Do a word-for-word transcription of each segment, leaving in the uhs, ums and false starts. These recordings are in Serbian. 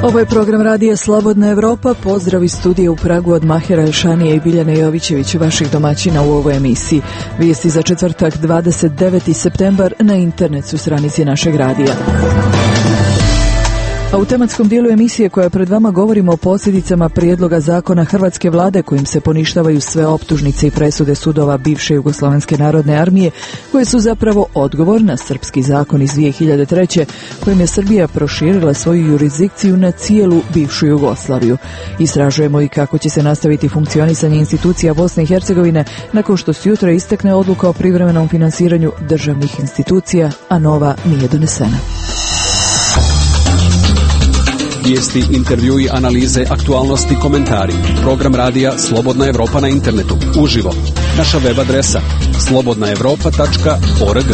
Ovo je program radija Slobodna Evropa. Pozdrav iz studija u Pragu od Mahera Elšanije i Biljane Jovićević, vaših domaćina u ovoj emisiji. Vijesti za četvrtak dvadeset deveti septembar na internetu stranici našeg radija. A u tematskom dijelu emisije koja je pred vama govorimo o posljedicama prijedloga zakona hrvatske vlade kojim se poništavaju sve optužnice i presude sudova bivše Jugoslovenske narodne armije koje su zapravo odgovor na srpski zakon iz dvije hiljade treće kojim je Srbija proširila svoju jurisdikciju na cijelu bivšu Jugoslaviju. Istražujemo i kako će se nastaviti funkcionisanje institucija Bosne i Hercegovine nakon što s jutra istekne odluka o privremenom finansiranju državnih institucija, a nova nije donesena. Vijesti, intervjui, analize, aktualnosti, komentari. Program radija Slobodna Evropa na internetu. Uživo. Naša web adresa slobodna evropa tačka org.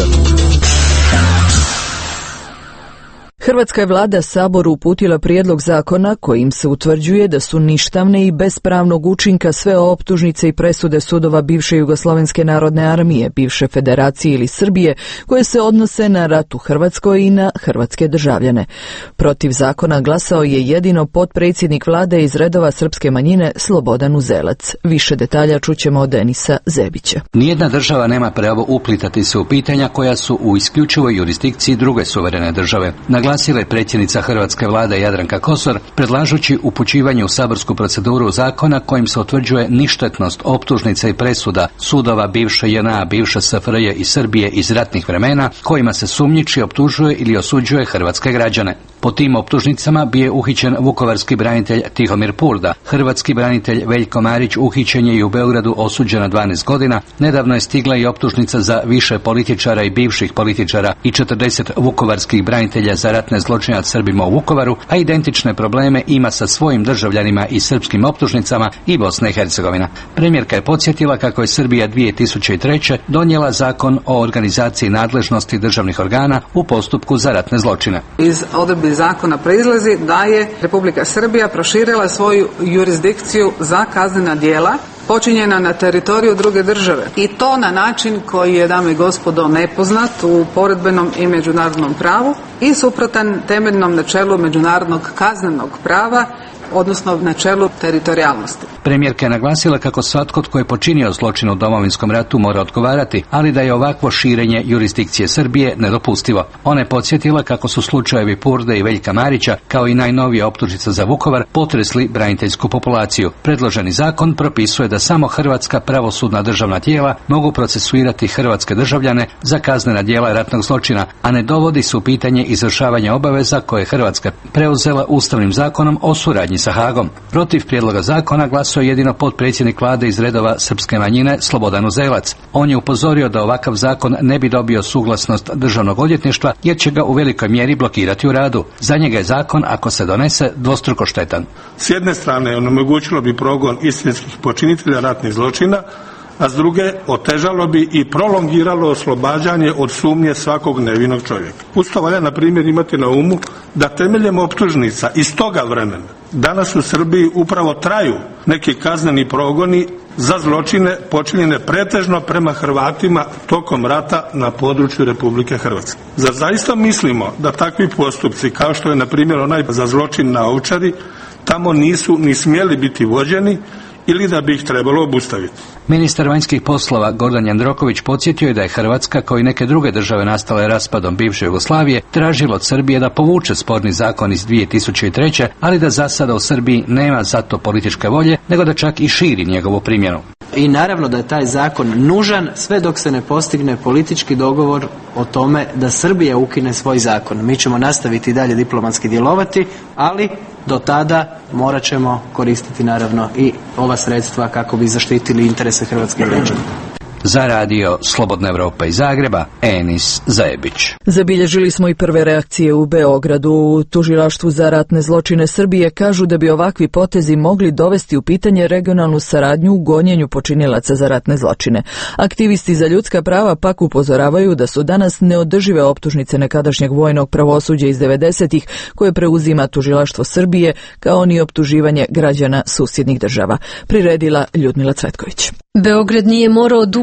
Hrvatska je vlada Saboru uputila prijedlog zakona kojim se utvrđuje da su ništavne i bez pravnog učinka sve optužnice i presude sudova bivše Jugoslovenske narodne armije, bivše Federacije ili Srbije koje se odnose na rat u Hrvatskoj i na hrvatske državljane. Protiv zakona glasao je jedino potpredsjednik vlade iz redova srpske manjine Slobodan Uzelac. Više detalja čućemo od Denisa Zebića. Nijedna država nema pravo uplitati se u pitanja koja su u isključivoj jurisdikciji druge suverene države. Naglasila je predsjednica hrvatske vlade Jadranka Kosor, predlažući upućivanje u saborsku proceduru zakona kojim se utvrđuje ništetnost optužnica i presuda sudova bivše J N A, bivše S F R J i Srbije iz ratnih vremena, kojima se sumnjiči, optužuje ili osuđuje hrvatske građane. Po tim optužnicama bio je uhićen vukovarski branitelj Tihomir Purda, hrvatski branitelj Veljko Marić uhićen je i u Beogradu, osuđen na dvanaest godina, nedavno je stigla i optužnica za više političara i bivših političara i četrdeset vukovarskih branitelja za ratne zločine nad Srbima u Vukovaru, a identične probleme ima sa svojim državljanima i srpskim optužnicama i Bosna i Hercegovina. Premijerka je podsjetila kako je Srbija dvije tisuće treće. donijela zakon o organizaciji nadležnosti državnih organa u postupku za ratne zločine. Iz odredbi zakona proizlazi da je Republika Srbija proširila svoju jurisdikciju za kaznena djela počinjena na teritoriju druge države. I to na način koji je, dame i gospodo, nepoznat u poredbenom i međunarodnom pravu i suprotan temeljnom načelu međunarodnog kaznenog prava, odnosno načelu teritorijalnosti. Premijerka je naglasila kako svatko tko je počinio zločin u Domovinskom ratu mora odgovarati, ali da je ovakvo širenje jurisdikcije Srbije nedopustivo. Ona je podsjetila kako su slučajevi Purde i Veljka Marića, kao i najnovija optužnica za Vukovar, potresli braniteljsku populaciju. Predloženi zakon propisuje da samo hrvatska pravosudna državna tijela mogu procesuirati hrvatske državljane za kaznena djela ratnog zločina, a ne dovodi se u pitanje izvršavanja obaveza koje je Hrvatska preuzela Ustavnim zakonom o suradnji sa Hagom. Protiv prijedloga zakona glasao je jedino potpredsjednik vlade iz redova srpske manjine Slobodan Uzelac. On je upozorio da ovakav zakon ne bi dobio suglasnost državnog odvjetništva jer će ga u velikoj mjeri blokirati u radu. Za njega je zakon, ako se donese, dvostruko štetan. S jedne strane onemogućilo bi progon istinskih počinitelja ratnih zločina, a s druge otežalo bi i prolongiralo oslobađanje od sumnje svakog nevinog čovjeka. Uz to valja na primjer imati na umu da temeljem optužnica iz toga vremena danas u Srbiji upravo traju neki kazneni progoni za zločine počinjene pretežno prema Hrvatima tokom rata na području Republike Hrvatske. Zar zaista mislimo da takvi postupci, kao što je na primjer onaj za zločin na Ovčari, tamo nisu ni smjeli biti vođeni ili da bi ih trebalo obustaviti? Ministar vanjskih poslova Gordan Jandroković podsjetio je da je Hrvatska, kao i neke druge države nastale raspadom bivše Jugoslavije, tražila od Srbije da povuče sporni zakon iz dvije tisuće treće. ali da za sada u Srbiji nema za to političke volje, nego da čak i širi njegovu primjenu. I naravno da je taj zakon nužan sve dok se ne postigne politički dogovor o tome da Srbija ukine svoj zakon. Mi ćemo nastaviti dalje diplomatski djelovati, ali do tada morat ćemo koristiti naravno i ova sredstva kako bi zaštitili interese hrvatskih građana. Za radio Slobodna Evropa iz Zagreba, Enis Zajebić. Zabilježili smo i prve reakcije u Beogradu. U Tužilaštvu za ratne zločine Srbije kažu da bi ovakvi potezi mogli dovesti u pitanje regionalnu saradnju u gonjenju počinilaca za ratne zločine. Aktivisti za ljudska prava pak upozoravaju da su danas neodržive optužnice nekadašnjeg vojnog pravosuđa iz devedesetih koje preuzima Tužilaštvo Srbije, kao ni optuživanje građana susjednih država. Priredila Ljudmila Cvetković. Beograd nije morao dugo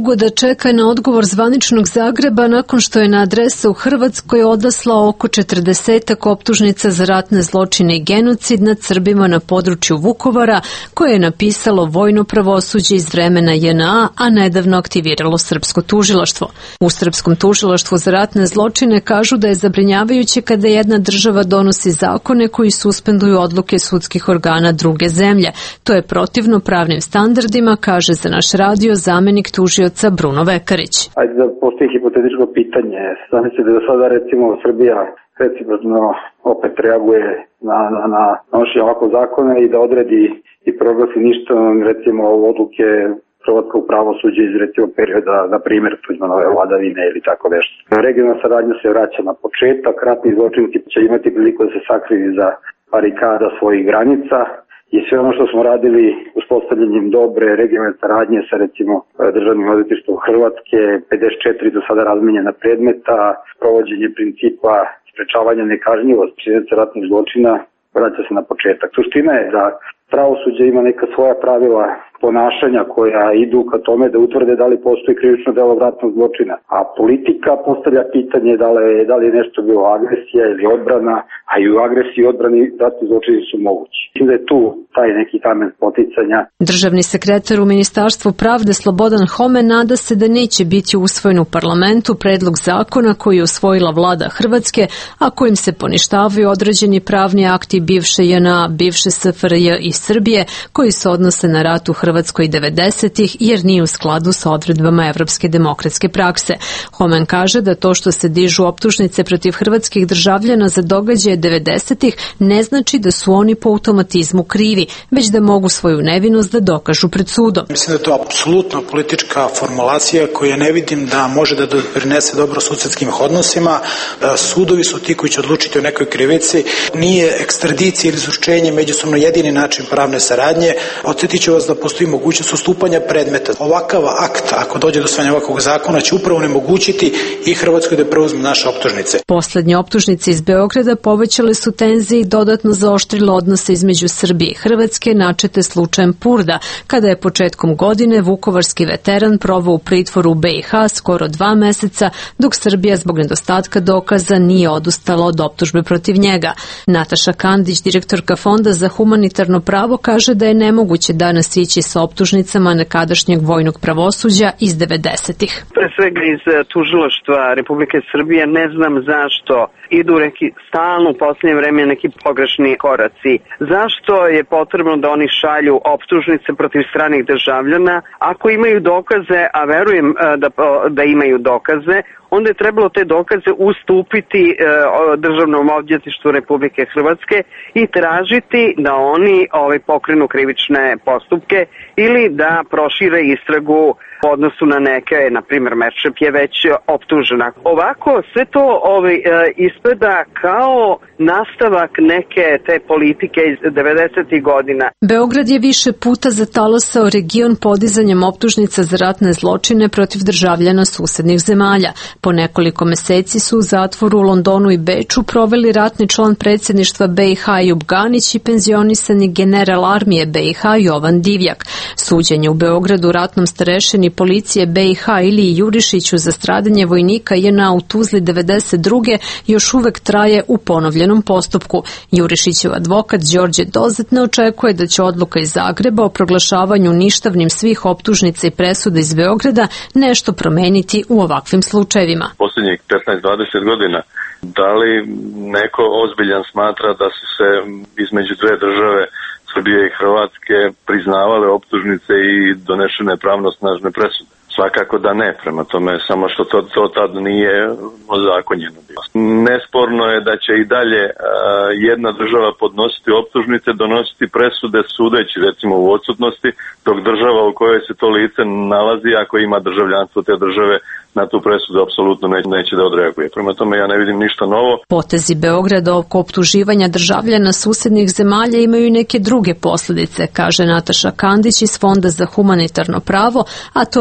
dugo da čeka na odgovor zvaničnog Zagreba nakon što je na adrese u Hrvatskoj odaslao oko četrdesetak optužnica za ratne zločine i genocid nad Srbima na području Vukovara, koje je napisalo vojno pravosuđe iz vremena J N A, a nedavno aktiviralo srpsko tužilaštvo. U srpskom tužilaštvu za ratne zločine kažu da je zabrinjavajuće kada jedna država donosi zakone koji suspenduju odluke sudskih organa druge zemlje. To je protivno pravnim standardima, kaže za naš radio zamenik tužioca Bruno Vekarić. Ajde da postoji hipotetičko pitanje. Zamislite da sada recimo Srbija recipročno opet reaguje na, na, na donošenje ovakvog zakona i da odredi i proglasi ništa recimo odluke hrvatskog pravosuđa iz recimo perioda, na primjer, Tuđmanove vladavine ili tako nešto. Regionalna saradnja se vraća na početak, ratni zločinci će imati priliku da se sakriju za barikada svojih granica i sve ono što smo radili uspostavljanjem dobre regionalne saradnje sa recimo državnim odvjetništvom Hrvatske, pedeset četiri do sada razmenjena predmeta, provođenje principa sprečavanja nekažnjivosti činjenica ratnih zločina, vraća se na početak. Suština je da pravosuđe ima neka svoja pravila ponašanja koja idu ka tome da utvrde da li postoji krivično delo ratnog zločina. A politika postavlja pitanje da li, da li je nešto bilo agresija ili odbrana, a i u agresiji i odbrani ratni zločini su mogući. Mislim da je tu taj neki kamen spoticanja. Državni sekretar u Ministarstvu pravde Slobodan Homen nada se da neće biti usvojen u parlamentu predlog zakona koji je usvojila vlada Hrvatske, a kojim se poništavaju određeni pravni akti bivše J N A, bivše S F R J i Srbije koji se odnose na rat u Hrvatskoj devedesetih jer nije u skladu sa odredbama evropske demokratske prakse. Homen kaže da to što se dižu optužnice protiv hrvatskih državljana za događaje devedesetih ne znači da su oni po automatizmu krivi, već da mogu svoju nevinost da dokažu pred sudom. Mislim da je to apsolutno politička formulacija koja ne vidim da može da doprinese dobro sudskim odnosima. Sudovi su ti koji će odlučiti o nekoj krivici. Nije ekstradicija ili izručenje međusobno jedini način pravne saradnje. Podsjetit ću vas da postoji mogućnost ustupanja predmeta. Ovakav akt, ako dođe do usvajanja ovakvog zakona, će upravo onemogućiti i Hrvatskoj da preuzme naše optužnice. Poslednje optužnice iz Beograda povećale su tenzije i dodatno zaoštrile odnose između Srbije i Hrvatske, načete slučajem Purda, kada je početkom godine vukovarski veteran proveo u pritvoru u B i H skoro dva meseca, dok Srbija zbog nedostatka dokaza nije odustala od optužbe protiv njega. Nataša Kandić, direktorka Fonda za humanitarno pravo, kaže da je nemoguće danas ići sa optužnicama nekadašnjeg vojnog pravosuđa iz devedesetih. Pre svega iz tužilaštva Republike Srbije ne znam zašto idu neki stalno u posljednje vreme neki pogrešni koraci. Zašto je potrebno da oni šalju optužnice protiv stranih državljana ako imaju dokaze, a verujem da, da imaju dokaze, onda je trebalo te dokaze ustupiti e, Državnom odvjetništvu Republike Hrvatske i tražiti da oni ovaj, pokrenu krivične postupke ili da prošire istragu u odnosu na neke, na primjer Merčep je već optužena. Ovako sve to ovaj, e, ispada kao nastavak neke te politike iz devedesetih godina. Beograd je više puta zatalasao region podizanjem optužnica za ratne zločine protiv državljana susednih zemalja. Po nekoliko meseci su u zatvoru u Londonu i Beču proveli ratni član predsjedništva B i H Jub Ganić i penzionisani general armije B i H Jovan Divjak. Suđenje u Beogradu ratnom starešini policije B i H Iliji Jurišiću za stradanje vojnika J N A u Tuzli devedeset druge još uvek traje u ponovljenom postupku. Jurišićev advokat Đorđe Dozet ne očekuje da će odluka iz Zagreba o proglašavanju ništavnim svih optužnica i presuda iz Beograda nešto promeniti u ovakvim slučajevima. Posljednjih petnaest dvadeset godina, da li neko ozbiljan smatra da su se između dve države, Srbije i Hrvatske, priznavale optužnice i donešene pravnosnažne presude? Svakako da ne, prema tome samo što to, to tad nije ozakonjeno bilo. Nesporno je da će i dalje a, jedna država podnositi optužnice, donositi presude sudeći recimo u odsutnosti, dok država u kojoj se to lice nalazi, ako ima državljanstvo te države, na tu presudu apsolutno neće, neće da odreaguje. Prema tome ja ne vidim ništa novo. Potezi Beograda oko optuživanja državljana susednih zemalja imaju i neke druge posljedice, kaže Nataša Kandić iz Fonda za humanitarno pravo, a to je zaoštravanje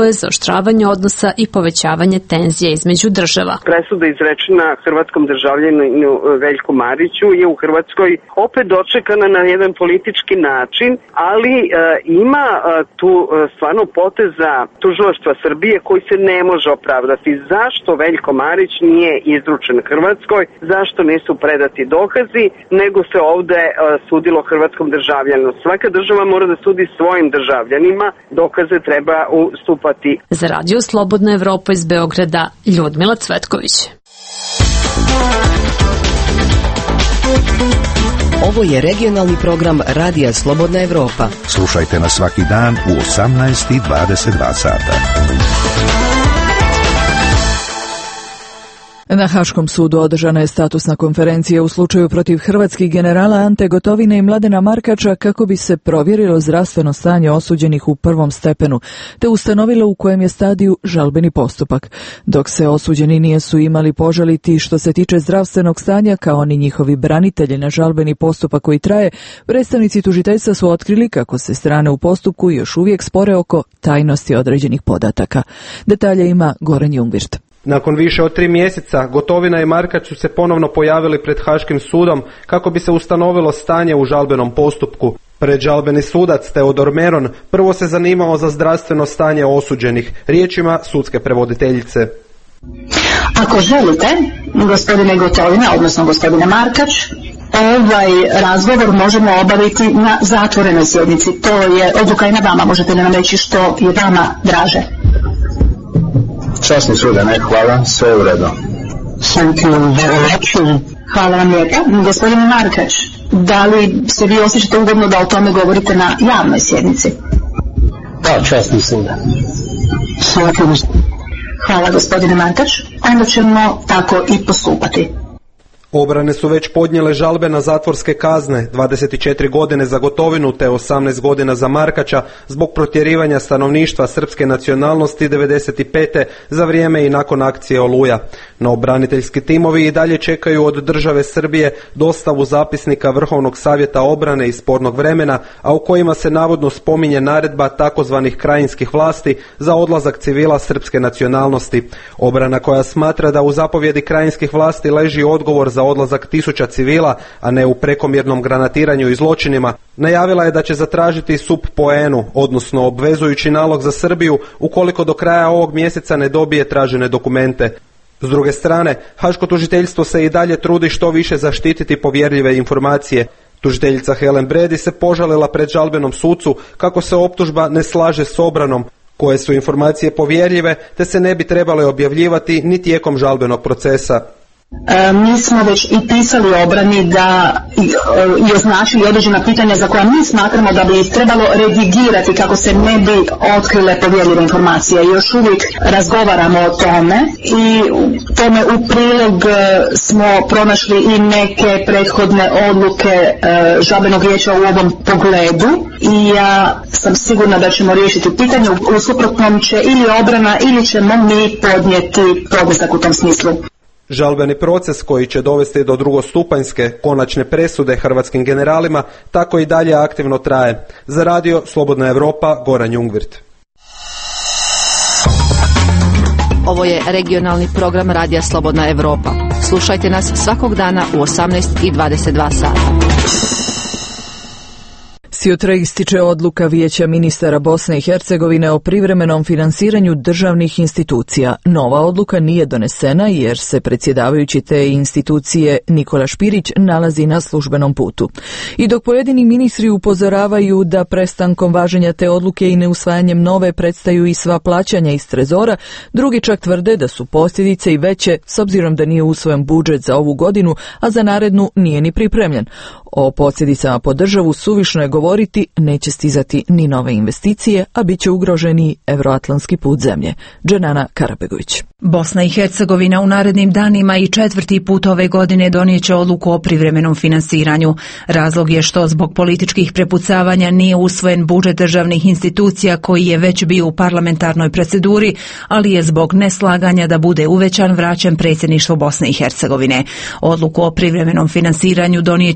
zaoštravanje odnosa i povećavanje tenzije između država. Presuda izrečena hrvatskom državljaninu Veljku Mariću je u Hrvatskoj opet dočekana na jedan politički način, ali e, ima e, tu e, stvarno poteza tužilaštva Srbije koji se ne može opravdati. Zašto Veljko Marić nije izručen Hrvatskoj, zašto nisu predati dokazi, nego se ovde e, sudilo hrvatskom državljaninu. Svaka država mora da sudi svojim državljanima, dokaze treba ustupati. Za Radio Slobodna Evropa iz Beograda, Ljudmila Cvetković. Ovo je regionalni program Radija Slobodna Evropa. Slušajte nas svaki dan u osamnaest i dvadeset dva sata. Na Haškom sudu održana je statusna konferencija u slučaju protiv hrvatskih generala Ante Gotovine i Mladena Markača kako bi se provjerilo zdravstveno stanje osuđenih u prvom stepenu, te ustanovilo u kojem je stadiju žalbeni postupak. Dok se osuđeni nisu imali požaliti što se tiče zdravstvenog stanja, kao ni njihovi branitelji na žalbeni postupak koji traje, predstavnici tužiteljstva su otkrili kako se strane u postupku još uvijek spore oko tajnosti određenih podataka. Detalje ima Goran Jungwirth. Nakon više od tri mjeseca Gotovina i Markač su se ponovno pojavili pred Haškim sudom kako bi se ustanovilo stanje u žalbenom postupku. Predžalbeni sudac Teodor Meron prvo se zanimao za zdravstveno stanje osuđenih, riječima sudske prevoditeljice. Ako želite, gospodine Gotovina, odnosno gospodine Markač, ovaj razgovor možemo obaviti na zatvorenoj sjednici. To je odluka i na vama, možete nam reći što je vama draže. Časni sudane, hvala, sve je u redu. Hvala vam lijepa. Gospodine Markač, da li se vi osjećate ugodno da o tome govorite na javnoj sjednici? Da, časni sudan. Hvala gospodine Markač, onda ćemo tako i postupati. Obrane su već podnijele žalbe na zatvorske kazne, dvadeset četiri godine za Gotovinu te osamnaest godina za Markača zbog protjerivanja stanovništva srpske nacionalnosti devedeset pete za vrijeme i nakon akcije Oluja. No braniteljski timovi i dalje čekaju od države Srbije dostavu zapisnika Vrhovnog savjeta obrane iz spornog vremena, a u kojima se navodno spominje naredba takozvanih krajinskih vlasti za odlazak civila srpske nacionalnosti. Obrana koja smatra da u zapovjedi krajinskih vlasti leži odgovor za odlazak tisuća civila, a ne u prekomjernom granatiranju i zločinima, najavila je da će zatražiti sub poenu, odnosno obvezujući nalog za Srbiju ukoliko do kraja ovog mjeseca ne dobije tražene dokumente. S druge strane, Haško tužiteljstvo se i dalje trudi što više zaštititi povjerljive informacije. Tužiteljica Helen Bredi se požalila pred žalbenom sucu kako se optužba ne slaže s obranom, koje su informacije povjerljive te se ne bi trebale objavljivati ni tijekom žalbenog procesa. E, mi smo već i pisali obrani da i, i označili određena pitanja za koja mi smatramo da bi ih trebalo redigirati kako se ne bi otkrile povjerljive informacije. Još uvijek razgovaramo o tome i tome u prilog smo pronašli i neke prethodne odluke e, žalbenog vijeća u ovom pogledu i ja sam sigurna da ćemo riješiti pitanje, u suprotnom će ili obrana ili ćemo mi podnijeti proglasak u tom smislu. Žalbeni proces koji će dovesti do drugostupanjske konačne presude hrvatskim generalima tako i dalje aktivno traje. Za Radio Slobodna Evropa, Goran Jungwirth. Ovo je regionalni program Radija Slobodna Evropa. Slušajte nas svakog dana u osamnaest i dvadeset dva sata. Sutra ističe odluka Vijeća ministara Bosne i Hercegovine o privremenom finansiranju državnih institucija. Nova odluka nije donesena jer se predsjedavajući te institucije Nikola Špirić nalazi na službenom putu. I dok pojedini ministri upozoravaju da prestankom važenja te odluke i neusvajanjem nove predstaju i sva plaćanja iz trezora, drugi čak tvrde da su posljedice i veće s obzirom da nije usvojen budžet za ovu godinu, a za narednu nije ni pripremljen. O posljedicama po državu suvišno je govoriti, neće stizati ni nove investicije, a bit će ugroženi evroatlantski put zemlje. Dženana Karabegović. Bosna i Hercegovina u narednim danima i četvrti put ove godine donijeće odluku o privremenom finansiranju. Razlog je što zbog političkih prepucavanja nije usvojen budžet državnih institucija koji je već bio u parlamentarnoj proceduri, ali je zbog neslaganja da bude uvećan vraćen predsjedništvo Bosne i Hercegovine. Odluku o privremenom finansiranju donijeće Vijeće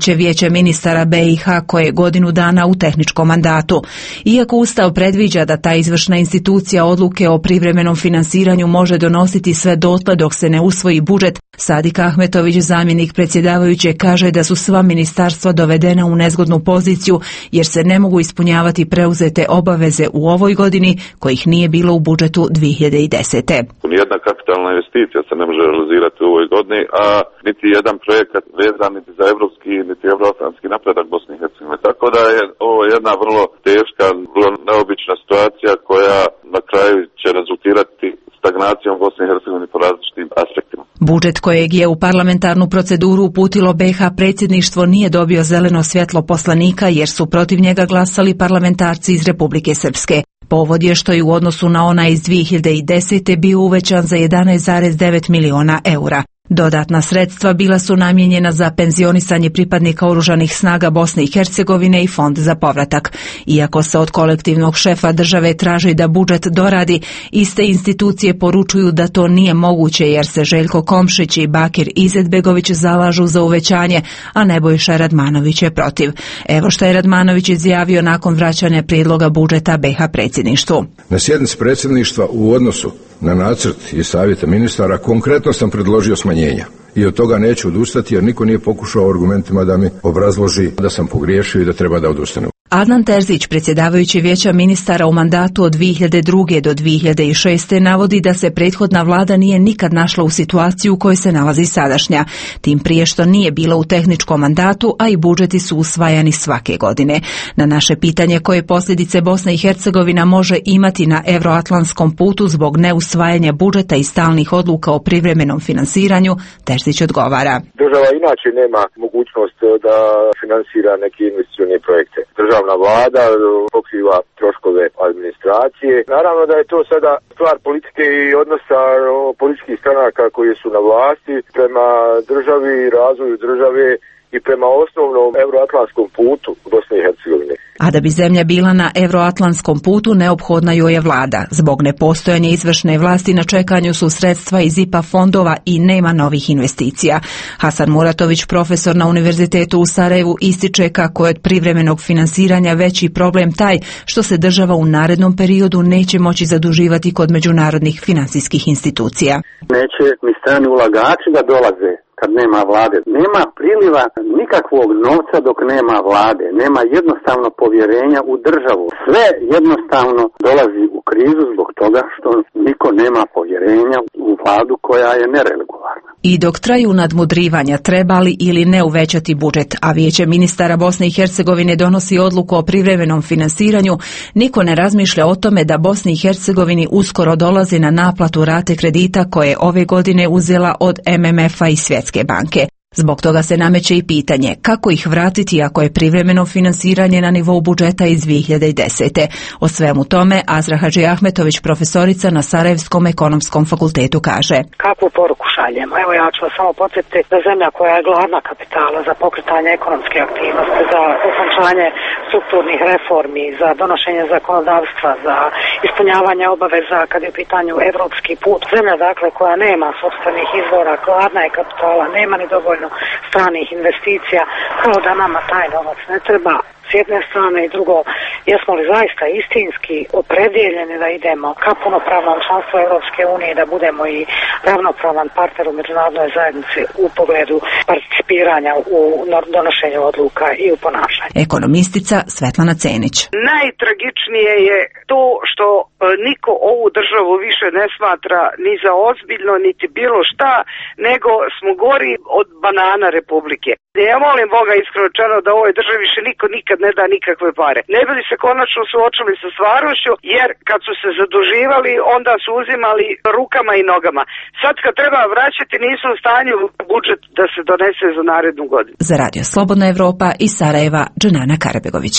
ministara B i H koje je godinu dana u tehničkom mandatu. Iako Ustav predviđa da ta izvršna institucija odluke o privremenom finansiranju može donositi sve dotle dok se ne usvoji budžet, Sadik Ahmetović, zamjenik predsjedavajuće, kaže da su sva ministarstva dovedena u nezgodnu poziciju jer se ne mogu ispunjavati preuzete obaveze u ovoj godini kojih nije bilo u budžetu dvije hiljade desete. Nijedna kapitalna investicija se ne može realizirati u ovoj godini, a niti jedan projekat vezan niti za evropski niti euroatlantski napredak Bosne i Hercegovine. Tako da je ovo jedna vrlo teška, vrlo neobična situacija koja na kraju će rezultirati stagnacijom Bosne i Hercegovine po različitim aspektima. Budžet kojeg je u parlamentarnu proceduru uputilo B i H predsjedništvo nije dobio zeleno svjetlo poslanika jer su protiv njega glasali parlamentarci iz Republike Srpske. Povod je što je u odnosu na ona iz dvije hiljade desete bio uvećan za jedanaest zarez devet miliona eura. Dodatna sredstva bila su namijenjena za penzionisanje pripadnika oružanih snaga Bosne i Hercegovine i fond za povratak. Iako se od kolektivnog šefa države traži da budžet doradi, iste institucije poručuju da to nije moguće jer se Željko Komšić i Bakir Izetbegović zalažu za uvećanje, a Nebojša Radmanović je protiv. Evo što je Radmanović izjavio nakon vraćanja prijedloga budžeta B i H predsjedništvu. Na sjednici predsjedništva u odnosu na nacrt i savjeta ministara konkretno sam predložio smanjenja i od toga neću odustati jer niko nije pokušao argumentima da mi obrazloži da sam pogriješio i da treba da odustanem. Adnan Terzić, predsjedavajući vijeća ministara u mandatu od dvije hiljade druge do dvije hiljade šeste, navodi da se prethodna vlada nije nikad našla u situaciju u kojoj se nalazi sadašnja, tim prije što nije bila u tehničkom mandatu, a i budžeti su usvajani svake godine. Na naše pitanje koje posljedice Bosna i Hercegovina može imati na euroatlantskom putu zbog neusvajanja budžeta i stalnih odluka o privremenom finansiranju, Terzić odgovara. Država inače nema mogućnost da finansira neke investicione projekte. Državna vlada pokriva troškove administracije. Naravno da je to sada stvar politike i odnosa političkih stranaka koji su na vlasti prema državi, razvoju države i prema osnovnom euroatlantskom putu Bosne i Hercegovine. A da bi zemlja bila na euroatlantskom putu, neophodna joj je vlada. Zbog nepostojanja izvršne vlasti na čekanju su sredstva iz I P A fondova i nema novih investicija. Hasan Muratović, profesor na Univerzitetu u Sarajevu, ističe kako je od privremenog finansiranja veći problem taj što se država u narednom periodu neće moći zaduživati kod međunarodnih finansijskih institucija. Neće ni strani ulagači da dolaze kad nema vlade. Nema priliva nikakvog novca dok nema vlade. Nema jednostavno povjerenja u državu. Sve jednostavno dolazi u krizu zbog toga što niko nema povjerenja u vladu koja je neregularna. I dok traju nadmudrivanja treba li ili ne uvećati budžet, a Vijeće ministara Bosne i Hercegovine donosi odluku o privremenom finansiranju, niko ne razmišlja o tome da Bosni i Hercegovini uskoro dolazi na naplatu rate kredita koje je ove godine uzela od M M F-a i Svjetske banke. Zbog toga se nameće i pitanje kako ih vratiti ako je privremeno finansiranje na nivou budžeta iz dvije hiljade desete. O svemu tome Azra Hadži Ahmetović, profesorica na Sarajevskom ekonomskom fakultetu, kaže. Kakvu poruku šaljemo? Evo ja ću vas samo podsjetiti da zemlja koja je gladna kapitala za pokretanje ekonomske aktivnosti, za okončanje strukturnih reformi, za donošenje zakonodavstva, za ispunjavanje obaveza kad je u pitanju evropski put. Zemlja dakle koja nema sopstvenih izvora, gladna je kapitala, nema ni dovoljno stranih investicija, kao da nama taj novac ne treba. S jedne strane i drugo, jesmo li zaista istinski opredjeljeni da idemo ka punopravnom članstvu Europske unije, da budemo i ravnopravan partner u međunarodnoj zajednici u pogledu participiranja u donošenju odluka i u ponašanju. Ekonomistica Svetlana Cenić. Najtragičnije je to što niko ovu državu više ne smatra ni za ozbiljno, niti bilo šta, nego smo gori od banana Republike. Ja molim Boga iskreno da ovoj državi više niko nikad ne da nikakve pare. Ne bi li se konačno suočili sa stvarnošću, jer kad su se zaduživali, onda su uzimali rukama i nogama. Sad kad treba vraćati, nisu u stanju budžet da se donese za narednu godinu. Za Radio Slobodna Evropa iz Sarajeva, Dženana Karabegović.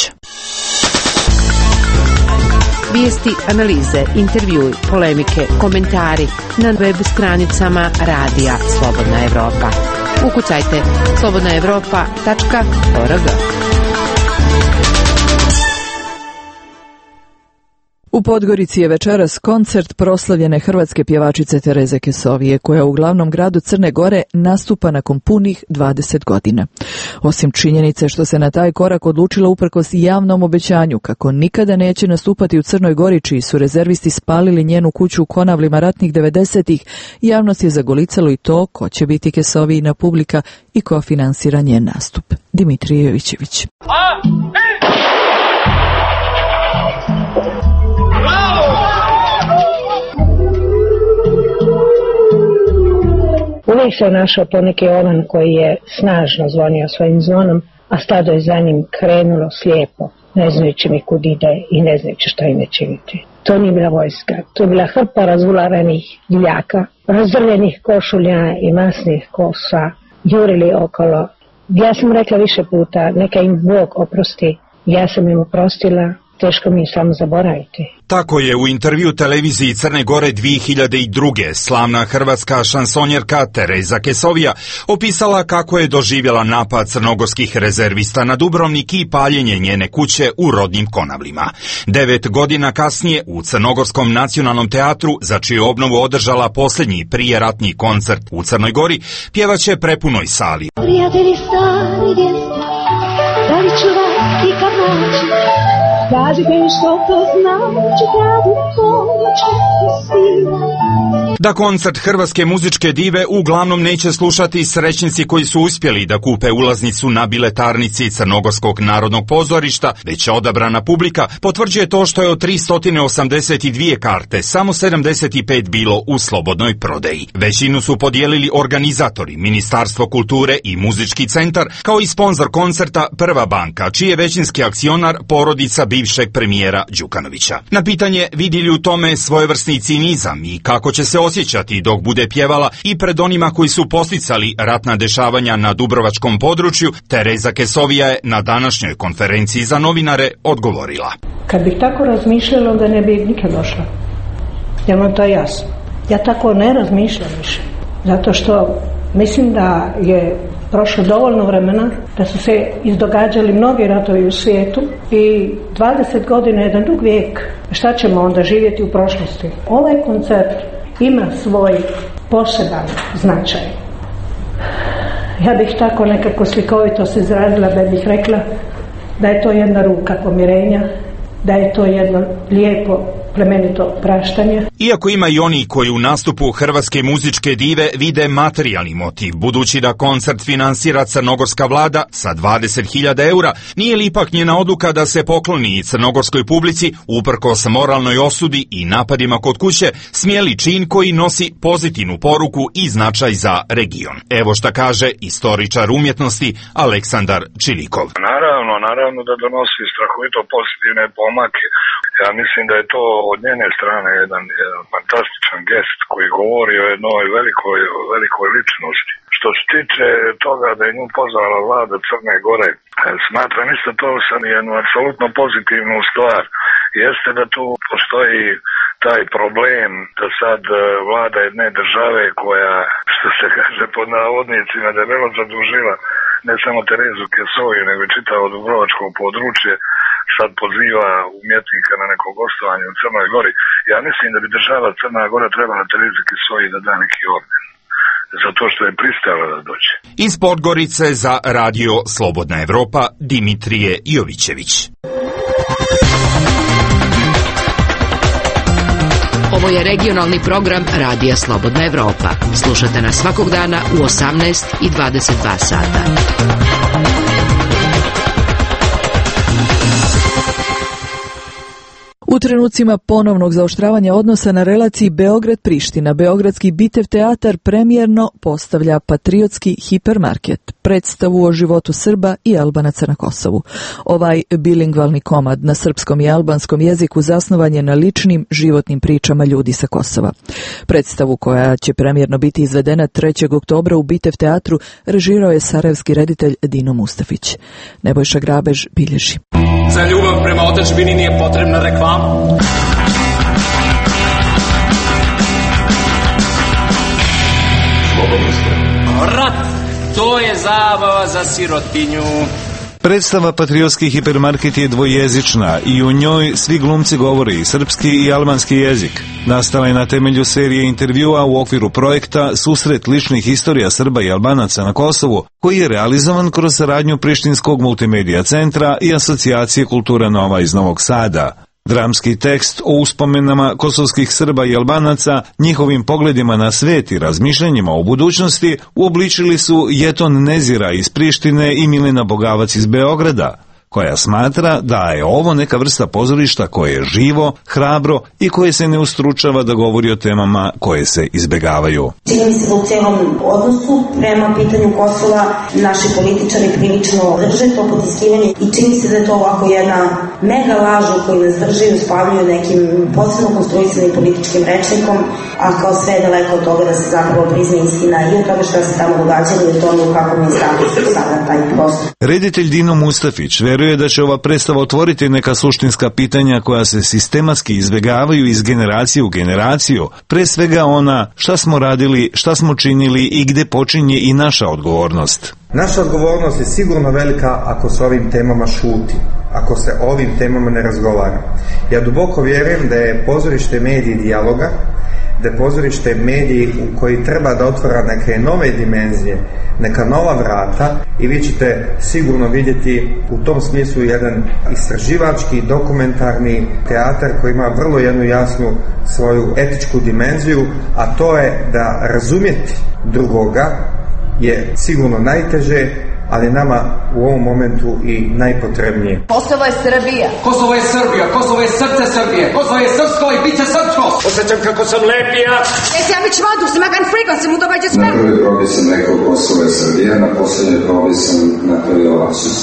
Vijesti, analize, intervjui, polemike, komentari na web stranicama Radija Slobodna Evropa. Ukucajte slobodna evropa tačka org. U Podgorici je večeras koncert proslavljene hrvatske pjevačice Tereze Kesovije, koja u glavnom gradu Crne Gore nastupa nakon punih dvadeset godina. Osim činjenice što se na taj korak odlučila uprkos javnom obećanju kako nikada neće nastupati u Crnoj Gori, čiji su rezervisti spalili njenu kuću u Konavlima ratnih devedesetih, javnost je zagolicalo i to ko će biti Kesovijina publika i ko finansira njen nastup. Dimitrije Jovićević. Uvijek se našao poneki ovan koji je snažno zvonio svojim zvonom, a stado je za njim krenulo slijepo, ne znajući mi kud ide i ne znajući što ime činiti. To nije bila vojska, to je bila hrpa razvularenih divljaka, razdrljenih košulja i masnih kosa, jurili okolo. Ja sam rekla više puta, neka im Bog oprosti, ja sam im oprostila, teško mi je samo zaboraviti. Tako je u intervju televiziji Crne Gore dvije hiljade druge. slavna hrvatska šansonjerka Tereza Kesovija opisala kako je doživjela napad crnogorskih rezervista na Dubrovnik i paljenje njene kuće u rodnim Konavlima. Devet godina kasnije u Crnogorskom nacionalnom teatru, za čiju obnovu održala posljednji prijeratni koncert u Crnoj Gori, pjevaće prepunoj sali. Prijatelji stari gdje ste, da li ću vas i kad naći? Kažite mi što to znači, kad u pomoću svira. Da koncert hrvatske muzičke dive uglavnom neće slušati srećnici koji su uspjeli da kupe ulaznicu na biletarnici Crnogorskog narodnog pozorišta, već odabrana publika, potvrđuje to što je od tristo osamdeset dvije karte samo sedamdeset pet bilo u slobodnoj prodaji. Većinu su podijelili organizatori, Ministarstvo kulture i Muzički centar, kao i sponzor koncerta Prva banka, čiji je većinski akcionar porodica bivšeg premijera Đukanovića. Na pitanje vidi li u tome svojevrsni cinizam i kako će se osjećati dok bude pjevala i pred onima koji su posticali ratna dešavanja na dubrovačkom području, Tereza Kesovija je na današnjoj konferenciji za novinare odgovorila. Kad bih tako razmišljala, onda ne bi nikad došla. Jer vam to je jasno. Ja tako ne razmišljam više. Zato što mislim da je prošlo dovoljno vremena, da su se izdogađali mnogi ratovi u svijetu i dvadeset godina je jedan dug vijek. Šta ćemo onda živjeti u prošlosti? Ovaj koncert ima svoj poseban značaj. Ja bih tako nekako slikovito se izrazila da bih rekla da je to jedna ruka pomirenja, da je to jedno lijepo, plemenito praštanje. Iako ima i oni koji u nastupu hrvatske muzičke dive vide materijalni motiv, budući da koncert finansira crnogorska vlada sa dvadeset hiljada eura, nije li ipak njena odluka da se pokloni crnogorskoj publici, uprkos moralnoj osudi i napadima kod kuće, smjeli čin koji nosi pozitivnu poruku i značaj za region. Evo šta kaže istoričar umjetnosti Aleksandar Čilikov. Naravno, naravno da donosi strahovito pozitivne pomake. Ja mislim da je to od njene strane jedan, jedan fantastičan gest koji govori o jednoj velikoj, velikoj ličnosti. Što se tiče toga da je nju pozvala vlada Crne Gore, smatram isto to sam jednu apsolutno pozitivnu stvar. Jeste da tu postoji taj problem da sad vlada jedne države koja, što se kaže pod navodnicima, debelo zadužila ne samo Terezu Kesoviju, nego čitavo dubrovačko područje, sad poziva umjetnika na neko gostovanje u Crnoj Gori. Ja mislim da bi država Crna Gora trebala Terezi Kesoviji da da neki orden, zato što je pristala da dođe. Iz Podgorice za radio Slobodna Evropa, Dimitrije Jovićević. Ovo je regionalni program Radija Slobodna Evropa. Slušate nas svakog dana u osamnaest i dvadeset dva sata. U trenucima ponovnog zaoštravanja odnosa na relaciji Beograd-Priština, Beogradski Bitev teatar premijerno postavlja patriotski hipermarket, predstavu o životu Srba i Albanaca na Kosovu. Ovaj bilingvalni komad na srpskom i albanskom jeziku zasnovan je na ličnim životnim pričama ljudi sa Kosova. Predstavu koja će premijerno biti izvedena trećeg oktobra u Bitev teatru režirao je sarajevski reditelj Dino Mustafić. Nebojša Grabež bilježi. Za ljubav prema otadžbini nije potrebna reklama. Rat, to je zabava za sirotinju. Predstava Patriotski hipermarket je dvojezična i u njoj svi glumci govore i srpski i albanski jezik. Nastala je na temelju serije intervjua u okviru projekta Susret ličnih istorija Srba i Albanaca na Kosovu, koji je realizovan kroz saradnju Prištinskog multimedija centra i asocijacije Kultura Nova iz Novog Sada. Dramski tekst o uspomenama kosovskih Srba i Albanaca, njihovim pogledima na svet i razmišljanjima o budućnosti uobličili su Jeton Nezira iz Prištine i Milena Bogavac iz Beograda, koja smatra da je ovo neka vrsta pozorišta koje je živo, hrabro i koje se ne ustručava da govori o temama koje se izbegavaju. Čini mi se da u celom odnosu prema pitanju Kosova naši političari prilično drže to potiskivanje i čini se da je to ovako jedna mega laž u koju nas drže i uspavljaju nekim posebno konstruisanim političkim rečnikom, a kao sve je daleko od toga da se zapravo prizna istina i od toga šta se tamo događalo i od toga u kakvom je statusu sada taj prostor. Reditelj Dino Mustafić veruje da će ova predstava otvoriti neka suštinska pitanja koja se sistematski izbegavaju iz generacije u generaciju, pre svega ona šta smo radili, šta smo činili i gde počinje i naša odgovornost. Naša odgovornost je sigurno velika ako se ovim temama šuti, ako se ovim temama ne razgovara. Ja duboko vjerujem da je pozorište medij dijaloga, da je pozorište medij u koji treba da otvara neke nove dimenzije, neka nova vrata i vi ćete sigurno vidjeti u tom smislu jedan istraživački, dokumentarni teatar koji ima vrlo jednu jasnu svoju etičku dimenziju, a to je da razumjeti drugoga je sigurno najteže, ali nama u ovom momentu i najpotrebnije. Kosovo je Srbija. Kosovo je Srbija, Kosovo je srce Srbije, Kosovo je srpsko i bit će srpsko. Osjećam kako sam lepija. Jesi ja bić vadu, smagan frigon, se mu događa sve. Na prvi probi sam rekao Kosovo je Srbija, na posljednje probi sam napravio lapsus.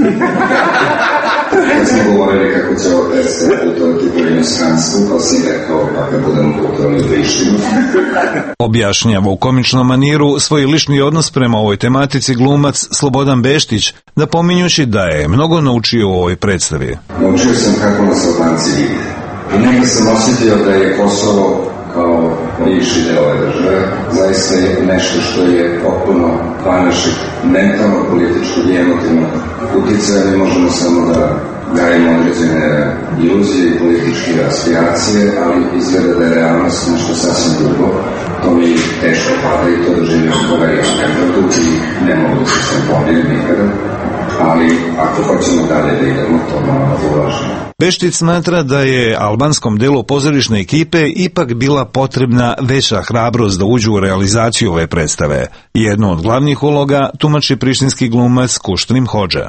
Kad smo govorili kako će ovo predstava putovati po inostranstvu, pa sam rekao pa kad budemo putovali u Prištinu. Objašnjava u komičnom maniru svoj lični odnos prema ovoj tematici glumac Slobodan Beštić, napominjući da je mnogo naučio u ovoj predstavi. Naučio sam kako nas Albanci vide. I nekad sam osjetio da je Kosovo kao bivši deo ove države zaista je nešto što je potpuno van našeg mentalnog, političkog i emotivnog uticaja. Mi možemo samo da gajimo određene iluzije i političke aspiracije, ali izgleda da je realnost nešto sasvim drugo. To mi teško pada i to doživljam koga je empatu i ne mogu da se sam pomirim nikada. Ali ako hoćemo dalje da idemo, to malo ulažemo. Beštić smatra da je albanskom delu pozorišne ekipe ipak bila potrebna veća hrabrost da uđu u realizaciju ove predstave. Jednu od glavnih uloga tumači prištinski glumac Kuštrim Hodža.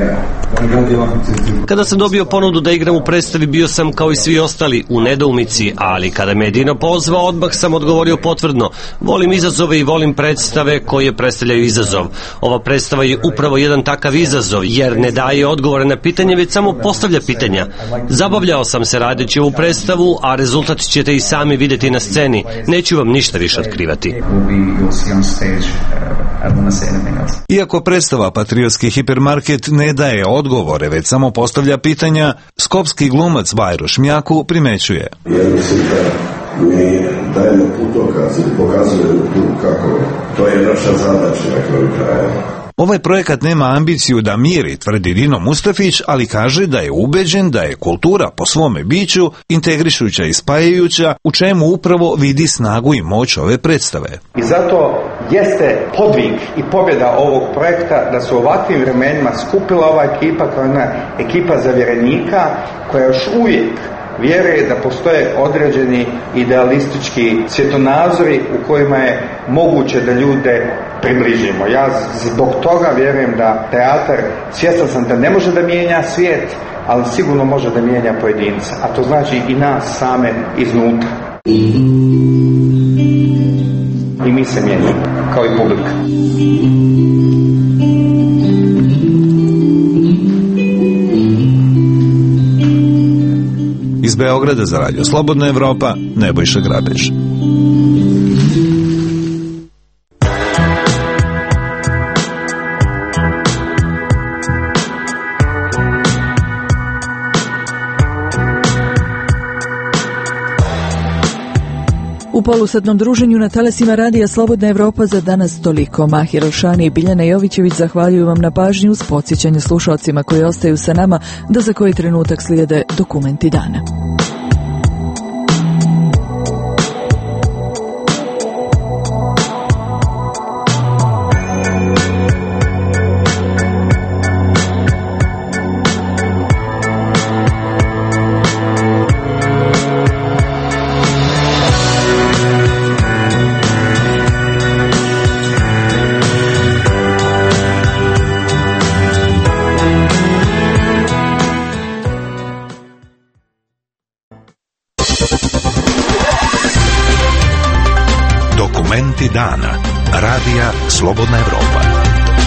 Kada sam dobio ponudu da igram u predstavi, bio sam kao i svi ostali u nedoumici, ali kada me Dino pozvao, odmah sam odgovorio potvrdno. Volim izazove i volim predstave koje predstavljaju izazov. Ova predstava je upravo jedan takav izazov, jer ne daje odgovore na pitanje, već samo postavlja pitanja. Zabavljao sam se radeći ovu predstavu, a rezultat ćete i sami vidjeti na sceni. Neću vam ništa više otkrivati. Iako predstava Patriotski hipermarket ne daje odgovore, već samo postavlja pitanja, skopski glumac Vajro Šmjaku primećuje. Ja mislim da mi dajemo putokaz ili pokazujemo put kako. To je naša zadaća na kraju kraja. Ovaj projekat nema ambiciju da miri, tvrdi Dino Mustafić, ali kaže da je ubeđen da je kultura po svome biću integrišuća i spajajuća, u čemu upravo vidi snagu i moć ove predstave. I zato jeste podvig i pobjeda ovog projekta da su u ovakvim vremenima skupila ova ekipa kao jedna ekipa zavjerenika koja još uvijek vjeruje da postoje određeni idealistički svjetonazori u kojima je moguće da ljude približimo. Ja zbog toga vjerujem da teatar, svjestan sam da ne može da mijenja svijet, ali sigurno može da mijenja pojedinca, a to znači i nas same iznutra. I mi se mijenjamo, kao i publika. Iz Beograda za Radio Slobodna Evropa, Nebojša Grabež. U polusatnom druženju na talesima Radija Slobodna Evropa za danas toliko. Mahir Alšani i Biljana Jovićević zahvaljuju vam na pažnji uz podsjećanje slušalcima koji ostaju sa nama da za koji trenutak slijede dokumenti dana. Dokumenti dana. Radija Slobodna Evropa.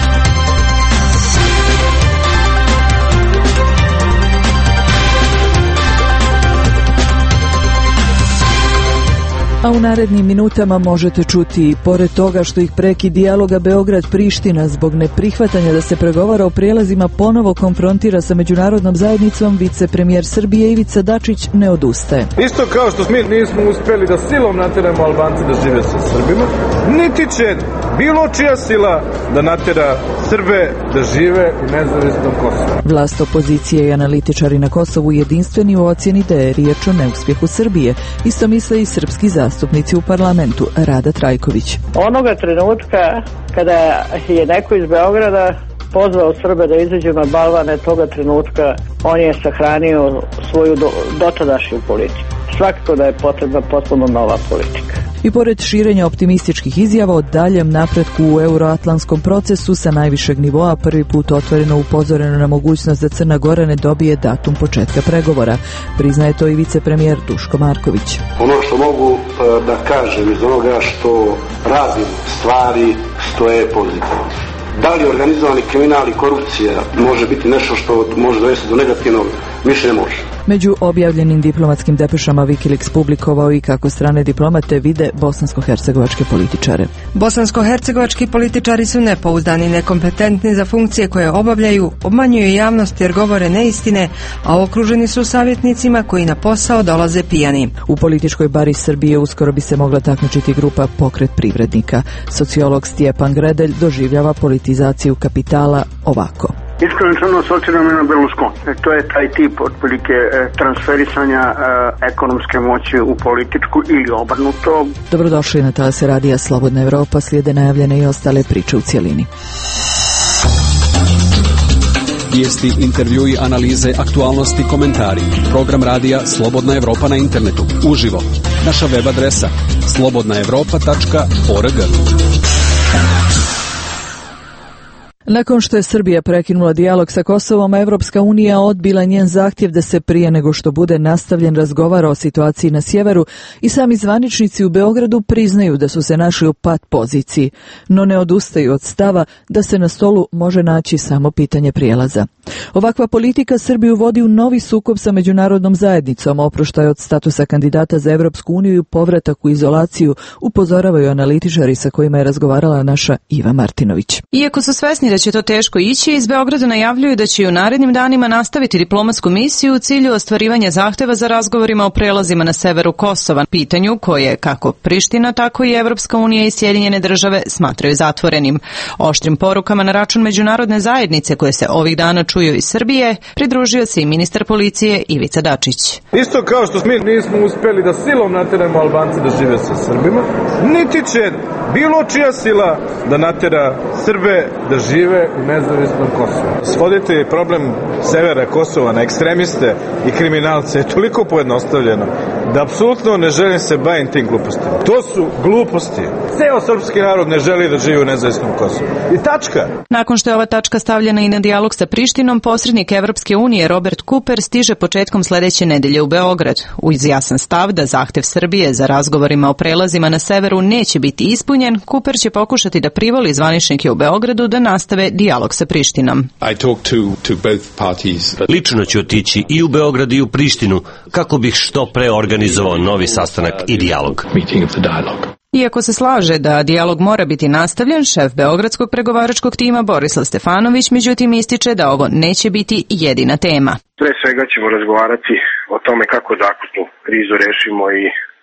A u narednim minutama možete čuti i pored toga što ih preki dijaloga Beograd-Priština zbog neprihvatanja da se pregovara o prijelazima ponovo konfrontira sa međunarodnom zajednicom, vicepremijer Srbije Ivica Dačić ne odustaje. Isto kao što mi nismo uspjeli da silom nateramo Albance da žive sa Srbima, niti će bilo čija sila da natera Srbe da žive u nezavisnom Kosovu. Vlast, opozicije i analitičari na Kosovu jedinstveni u ocjeni da je riječ o neuspjehu Srbije. Isto misle i srpski zastupnici u parlamentu. Rada Trajković. Onoga trenutka kada je neko iz Beograda pozvao Srbe da izađu na balvane, toga trenutka on je sahranio svoju do, dotadašnju politiku. Svakako da je potrebna potpuno nova politika. I pored širenja optimističkih izjava o daljem napretku u euroatlantskom procesu sa najvišeg nivoa, prvi put otvoreno upozoreno na mogućnost da Crna Gora ne dobije datum početka pregovora. Priznaje to i vicepremijer Duško Marković. Ono što mogu da kažem iz onoga što radim stvari stoje pozitivno. Da li organizovani kriminal i korupcija može biti nešto što može dovesti do negativnog, više ne može. Među objavljenim diplomatskim depešama Wikileaks publikovao i kako strane diplomate vide bosansko-hercegovačke političare. Bosansko-hercegovački političari su nepouzdani, nekompetentni za funkcije koje obavljaju, obmanjuju javnost jer govore neistine, a okruženi su savjetnicima koji na posao dolaze pijani. U političkoj bari Srbije uskoro bi se mogla takmičiti grupa Pokret privrednika. Sociolog Stjepan Gredelj doživljava politizaciju kapitala ovako. Iskreno rečeno, s obzirom na Berlusconi. To je taj tip otprilike transferisanja e, ekonomske moći u političku ili obrnuto. Dobrodošli na talase Radija Slobodna Evropa, slijede najavljene i ostale priče u cjelini. Vijesti, intervjui, analize, aktualnosti, komentari. Program Radija Slobodna Evropa na internetu. Uživo. Naša web adresa slobodna evropa tačka org. Nakon što je Srbija prekinula dijalog sa Kosovom, Evropska unija odbila njen zahtjev da se prije nego što bude nastavljen razgovara o situaciji na sjeveru i sami zvaničnici u Beogradu priznaju da su se našli u pat poziciji, no ne odustaju od stava da se na stolu može naći samo pitanje prijelaza. Ovakva politika Srbiju vodi u novi sukob sa međunarodnom zajednicom, oproštaj od statusa kandidata za Evropsku uniju i povratak u izolaciju, upozoravaju analitičari sa kojima je razgovarala naša Iva Martinović. Iako su svesni da će to teško ići, iz Beograda najavljuju da će u narednim danima nastaviti diplomatsku misiju u cilju ostvarivanja zahteva za razgovorima o prelazima na severu Kosova, pitanju koje kako Priština, tako i Evropska unija i Sjedinjene države smatraju zatvorenim. Oštrim porukama na račun međunarodne zajednice koje se ovih dana čuju iz Srbije, pridružio se i ministar policije Ivica Dačić. Isto kao što mi nismo uspjeli da silom nateramo Albance da žive sa Srbima, niti će bilo čija sila da natera Srbe da žive u nezavisnom Kosovu. Svoditi problem severa Kosova na ekstremiste i kriminalce je toliko pojednostavljeno da apsolutno ne želim se baviti tim glupostima. To su gluposti. Ceo srpski narod ne želi da živi u nezavisnom Kosovu. I tačka. Nakon što je ova tačka stavljena i na dijalog sa Prištinom, posrednik Evropske unije Robert Cooper stiže početkom sledeće nedelje u Beograd. Uz jasan stav da zahtev Srbije za razgovorima o prelazima na severu neće biti ispunjen, Cooper će pokušati da privoli zvaničnike u Beogradu da nastave dijalog sa Prištinom. To, to Lično ću otići i u Beograd i u Prištinu kako bih što pre organizovao novi sastanak i dijalog. Iako se slaže da dijalog mora biti nastavljen, šef beogradskog pregovaračkog tima Borislav Stefanović međutim ističe da ovo neće biti jedina tema. Pre svega ćemo razgovarati o tome kako da akutnu krizu rešimo i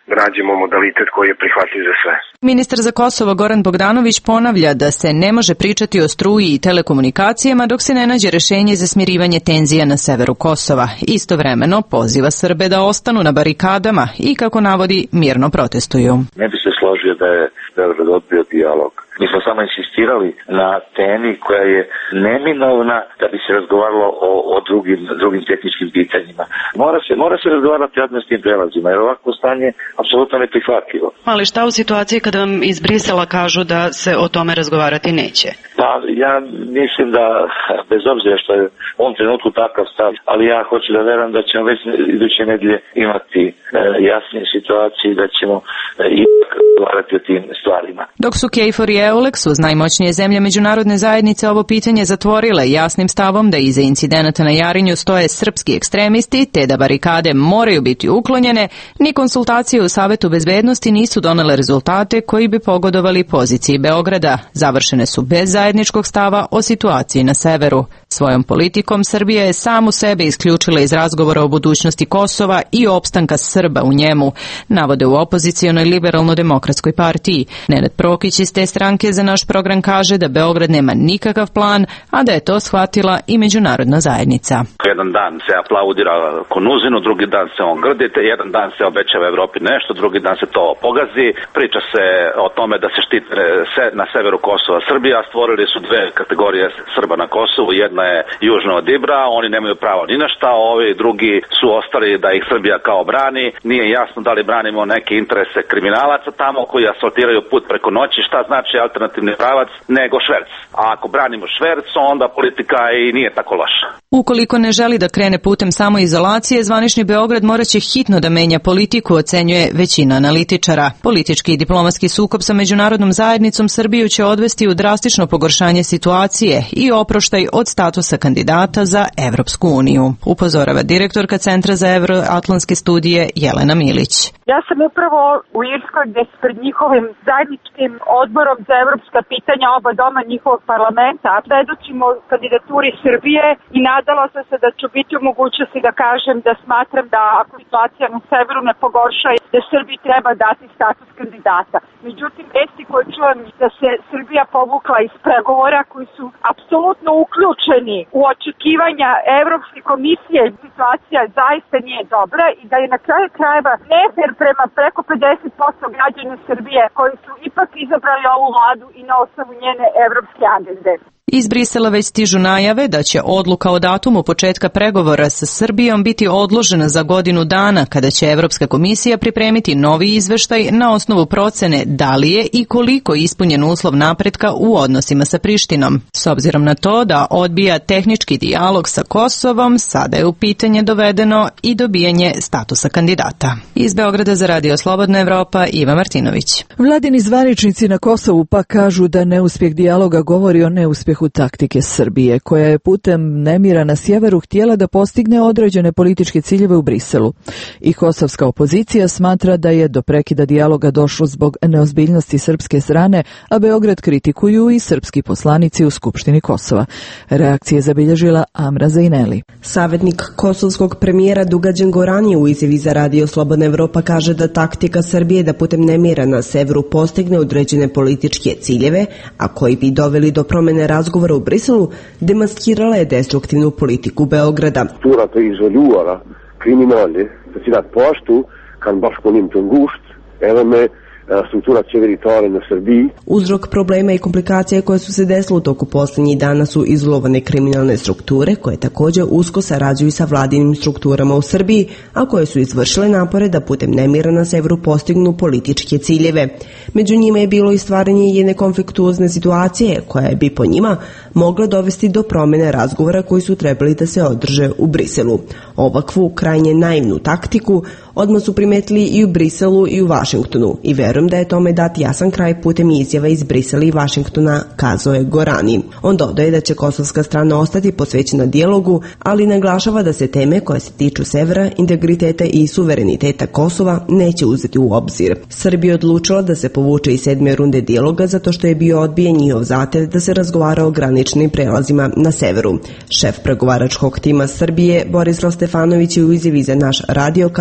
nađemo modalitet koji je prihvatljiv za sve. Ministar za Kosovo Goran Bogdanović ponavlja da se ne može pričati o struji i telekomunikacijama dok se ne nađe rešenje za smirivanje tenzija na severu Kosova. Istovremeno poziva Srbe da ostanu na barikadama i, kako navodi, mirno protestuju. Ne bi se složio da je Beograd odbio dijalog. Mi smo samo insistirali na temi koja je neminovna da bi se razgovaralo o, o drugim, drugim tehničkim pitanjima. Mora se, mora se razgovarati o administrativnim prelazima, jer ovako stanje apsolutno neprihvatljivo. Ali šta u situaciji kada vam iz Brisela kažu da se o tome razgovarati neće? Pa ja mislim da, bez obzira što je u ovom trenutku takav stav, ali ja hoću da verujem da ćemo već iduće nedelje imati e, jasnije situacije i da ćemo e, ipak razgovarati o tim stvarima. Dok su KFOR i EULEX uz najmoćnije zemlje međunarodne zajednice ovo pitanje zatvorile jasnim stavom da iza incidenata na Jarinju stoje srpski ekstremisti, te da barikade moraju biti uklonjene, ni konsultacije u Savetu bezbednosti nisu donele rezultate koji bi pogodovali poziciji Beograda. Završene su bez zajedničkog stava o situaciji na severu. Svojom politikom Srbija je samu sebe isključila iz razgovora o budućnosti Kosova i opstanka Srba u njemu, navode u opozicionoj liberalno-demokratskoj partiji. Nenad Prokić iz te stranke za naš program kaže da Beograd nema nikakav plan, a da je to shvatila i međunarodna zajednica. Jedan dan se aplaudira Konuzinu, drugi dan se on grdite, jedan dan se obećava Evropi nešto, drugi dan se to pogazi. Priča se o tome da se štite na severu Kosova Srbija. Stvorili su dve kategorije Srba na Kosovu. Jedna je južno od Ibra, oni nemaju pravo ni na šta, ovi drugi su ostali da ih Srbija kao brani. Nije jasno da li branimo neke interese kriminalaca tamo koji asfaltiraju put preko noći, šta znači alternativni pravac nego šverc. A ako branimo šverc, onda politika i nije tako loša. Ukoliko ne želi da krene putem samoizolacije, zvanični Beograd moraće hitno da menja politiku, ocenjuje većina analitičara. Politički i diplomatski sukob sa međunarodnom zajednicom Srbiju će odvesti u drastično pogoršanje situacije i oproštaj od statusa kandidata za Evropsku uniju, upozorava direktorka Centra za evroatlantske studije Jelena Milić. Ja sam upravo u Irskoj gde s pred njihovim zajedničkim odborom za evropska pitanja oba doma njihovog parlamenta svedočimo kandidaturi Srbije i nadala sam se da ću biti u mogućnosti da kažem da smatram da ako situacija na severu ne pogorša, da Srbiji treba dati status kandidata. Međutim, vesti koje čujem da se Srbija povukla iz pregovora koji su apsolutno uključeni u očekivanja Evropske komisije, situacija zaista nije dobra i da je na kraju krajeva nefer prema preko pedeset posto građana Srbije koji su ipak izabrali ovu vladu i na osnovu njene evropske agende. Iz Brisela već stižu najave da će odluka o datumu početka pregovora sa Srbijom biti odložena za godinu dana, kada će Evropska komisija pripremiti novi izveštaj na osnovu procene da li je i koliko ispunjen uslov napretka u odnosima sa Prištinom. S obzirom na to da odbija tehnički dijalog sa Kosovom, sada je u pitanje dovedeno i dobijanje statusa kandidata. Iz Beograda za Radio Slobodna Evropa, Iva Martinović. Vladini zvaničnici na Kosovu pa kažu da neuspjeh dijaloga govori o neuspjehu taktike Srbije, koja je putem nemira na sjeveru htjela da postigne određene političke ciljeve u Briselu. I kosovska opozicija smatra da je do prekida dijaloga došlo zbog neozbiljnosti srpske strane, a Beograd kritikuju i srpski poslanici u Skupštini Kosova. Reakcije zabilježila Amra Zaineli. Savjetnik kosovskog premijera Dugađen Gorani u izjavi za Radio Slobodna Evropa kaže da taktika Srbije da putem nemira na severu postigne određene političke ciljeve, a koji bi doveli do promjene razgovora u Briselu, demaskirala je destruktivnu politiku Beograda. Tura to izoljuala kriminalje, da si dat poštu, kan bashkonim të ngusht, edhe me struktura qeveritare na Srbiji. Uzrok problema i komplikacije koje su se desile u toku posljednjih dana su izolovane kriminalne strukture koje također usko sarađuju sa vladinim strukturama u Srbiji, a koje su izvršile napore da putem nemira na severu postignu političke ciljeve. Među njima je bilo i stvaranje jedne konfliktuzne situacije koja bi po njima mogla dovesti do promjene razgovora koji su trebali da se održe u Briselu. Ovakvu krajnje naivnu taktiku odmah su primetili i u Briselu i u Vašingtonu i verujem da je tome dati jasan kraj putem izjava iz Brisela i Vašingtona, kazao je Gorani. On dodaje da će kosovska strana ostati posvećena dijalogu, ali naglašava da se teme koje se tiču severa, integriteta i suvereniteta Kosova neće uzeti u obzir. Srbija je odlučila da se povuče iz sedme runde dijaloga zato što je bio odbijen njihov zahtev da se razgovara o graničnim prelazima na severu. Šef pregovaračkog tima Srbije Borislav Stefanović je u izjavi za naš radio kazao da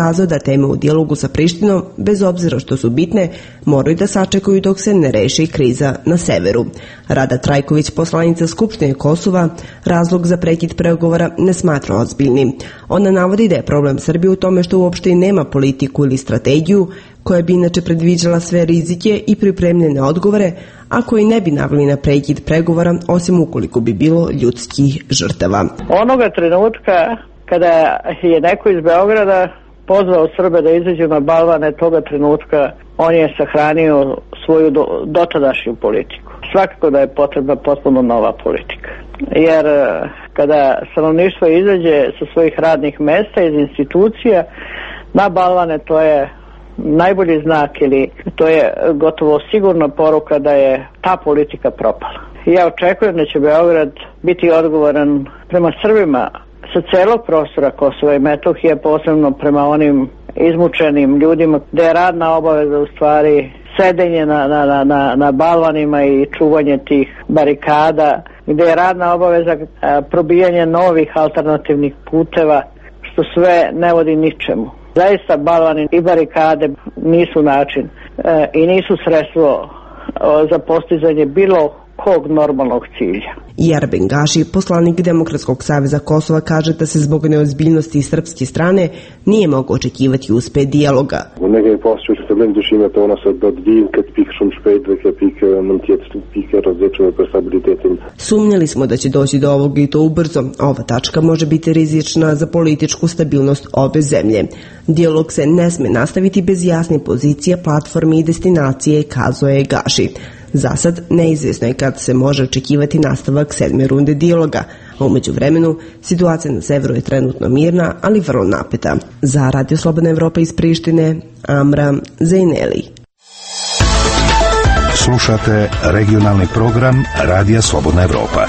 teme u dijalogu sa Prištinom, bez obzira što su bitne, moraju da sačekaju dok se ne reši kriza na severu. Rada Trajković, poslanica Skupštine Kosova, razlog za prekid pregovora ne smatra ozbiljnim. Ona navodi da je problem Srbije u tome što uopšte nema politiku ili strategiju, koja bi inače predviđala sve rizike i pripremljene odgovore, a koji ne bi naveli na prekid pregovora, osim ukoliko bi bilo ljudskih žrtava. Onoga trenutka kada je neko iz Beograda pozvao Srbe da izađu na balvane, toga trenutka on je sahranio svoju do, dotadašnju politiku. Svakako da je potrebna potpuno nova politika. Jer kada stanovništvo izađe sa svojih radnih mesta iz institucija na balvane, to je najbolji znak ili to je gotovo sigurna poruka da je ta politika propala. Ja očekujem da će Beograd biti odgovoran prema Srbima sa celog prostora Kosova i Metohije, posebno prema onim izmučenim ljudima, gde je radna obaveza u stvari sedenje na, na, na, na balvanima i čuvanje tih barikada, gde je radna obaveza probijanje novih alternativnih puteva, što sve ne vodi ničemu. Zaista balvani i barikade nisu način e, i nisu sredstvo e, za postizanje bilo kog normalnog cilja. Jerben Gaši, poslanik Demokratskog saveza Kosova, kaže da se zbog neozbiljnosti srpske strane nije mogo očekivati uspeh dijaloga. Sumnjali smo da će doći do ovog i to ubrzo. Ova tačka može biti rizična za političku stabilnost ove zemlje. Dijalog se ne sme nastaviti bez jasne pozicije, platformi i destinacije, kazao je Gaši. Zasad neizvjesno je kad se može očekivati nastavak sedme runde dijaloga, a umeđu vremenu situacija na severu je trenutno mirna, ali vrlo napeta. Za Radio Slobodna Evropa iz Prištine, Amra Zejneli. Slušate regionalni program Radija Slobodna Evropa.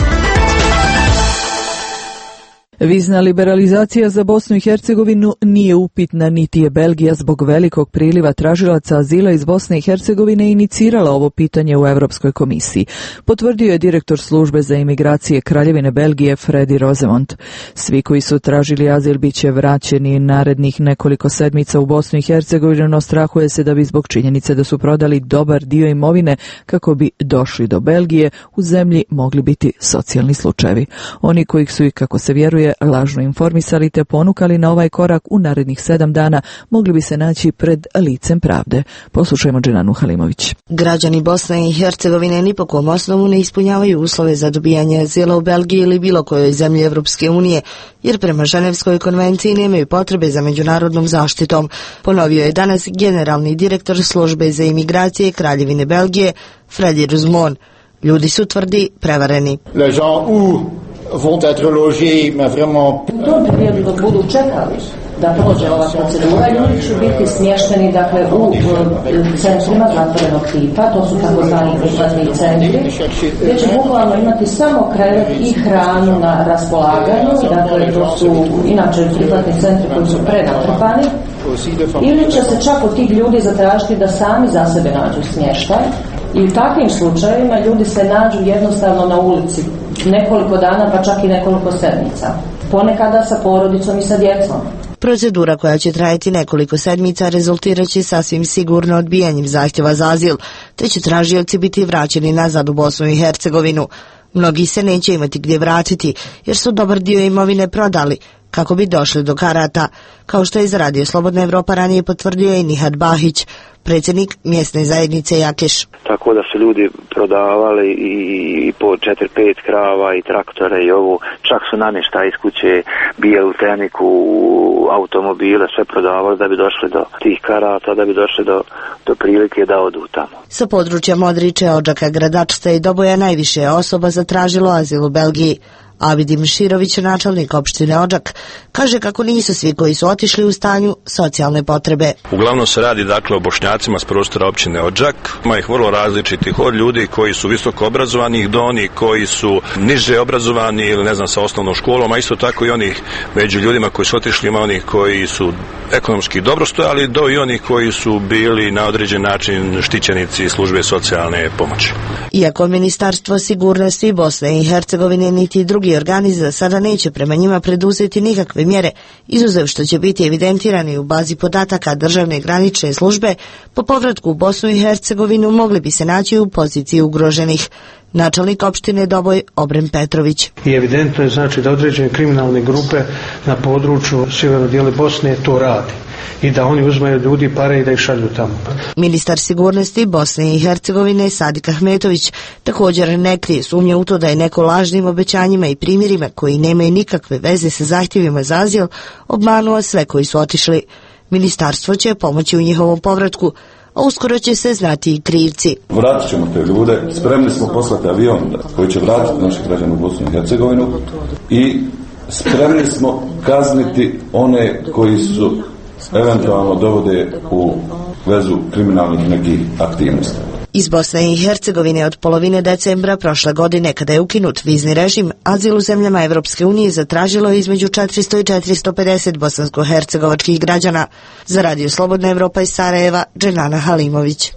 Vizna liberalizacija za Bosnu i Hercegovinu nije upitna, niti je Belgija zbog velikog priliva tražilaca azila iz Bosne i Hercegovine inicirala ovo pitanje u Europskoj komisiji, potvrdio je direktor službe za imigracije Kraljevine Belgije Fredi Rozemont. Svi koji su tražili azil bit će vraćeni narednih nekoliko sedmica u Bosnu i Hercegovinu, no strahuje se da bi zbog činjenice da su prodali dobar dio imovine kako bi došli do Belgije, u zemlji mogli biti socijalni slučajevi. Oni kojih su i, kako se vjeruje, lažno informisali te ponukali na ovaj korak u narednih sedam dana mogli bi se naći pred licem pravde. Poslušajmo Dženanu Halimović. Građani Bosne i Hercegovine ni po kom osnovu ne ispunjavaju uslove za dobijanje azila u Belgiji ili bilo kojoj zemlji Evropske unije, jer prema Ženevskoj konvenciji nemaju potrebe za međunarodnom zaštitom, ponovio je danas generalni direktor službe za imigracije Kraljevine Belgije Fredi Rozemont. Ljudi su, tvrdi, prevareni. vont être logés, mais vraiment... U tom periodu dok budu čekali da prođe ova procedura, ljudi će biti smješteni dakle, u centrima zatvorenog tipa, to su takozvani prihvatni centri, gdje će bukvalno imati samo krevet i hranu na raspolaganju, dakle to su inače prihvatni centri koji su prenatrpani, ili će se čak od tih ljudi zatražiti da sami za sebe nađu smještaj. I u takvim slučajevima ljudi se nađu jednostavno na ulici nekoliko dana, pa čak i nekoliko sedmica. Ponekada sa porodicom i sa djecom. Procedura koja će trajati nekoliko sedmica rezultirat će sasvim sigurno odbijanjem zahtjeva za azil, te će tražioci biti vraćeni nazad u Bosnu i Hercegovinu. Mnogi se neće imati gdje vratiti, jer su dobar dio imovine prodali, kako bi došli do karata, kao što je iz Radio Slobodna Evropa ranije potvrdio i Nihad Bahić, predsjednik mjesne zajednice Jakeš. Tako da su ljudi prodavali i, i po četiri pet krava i traktore i ovo, čak su namještaj iz kuće, bijelu tehniku, automobile, sve prodavali da bi došli do tih karata, da bi došli do, do prilike da odu tamo. Sa područja Modriče, Odžaka, Gradačca i Doboja najviše je osoba zatražilo azil u Belgiji. Avidim Širović, načelnik opštine Odžak, kaže kako nisu svi koji su otišli u stanju socijalne potrebe. Uglavnom se radi dakle o Bošnjacima s prostora općine Odžak. Ima ih vrlo različitih, od ljudi koji su visoko obrazovani do onih koji su niže obrazovani ili ne znam sa osnovnom školom, a isto tako i onih među ljudima koji su otišli, ima onih koji su ekonomski dobro stojali do i onih koji su bili na određen način štićenici službe socijalne pomoći. Iako Ministarstvo sigurnosti Bosne i Hercegovine niti drugi drugi organi za sada neće prema njima preduzeti nikakve mjere, izuzev što će biti evidentirani u bazi podataka državne granične službe, po povratku u Bosnu i Hercegovinu mogli bi se naći u poziciji ugroženih. Načelnik opštine Doboj Obren Petrović. I evidentno je znači da određene kriminalne grupe na području sjevernog dijela Bosne to radi i da oni uzmaju ljudi pare i da ih šalju tamo. Ministar sigurnosti Bosne i Hercegovine Sadik Ahmetović također ne krije sumnje u to da je neko lažnim obećanjima i primjerima koji nemaju nikakve veze sa zahtjevima za azil obmanuo sve koji su otišli. Ministarstvo će pomoći u njihovom povratku, a uskoro će se znati i krivci. Vratit ćemo te ljude, spremni smo poslati avion koji će vratiti naših građana u Bosnu i Hercegovinu i spremni smo kazniti one koji su eventualno dovode u vezu kriminalnih nekih aktivnosti. Iz Bosne i Hercegovine od polovine decembra prošle godine, kada je ukinut vizni režim, azil u zemljama Evropske unije zatražilo je između četiristo i četiristo pedeset bosansko-hercegovačkih građana. Za Radio Slobodna Evropa iz Sarajeva, Dženana Halimović.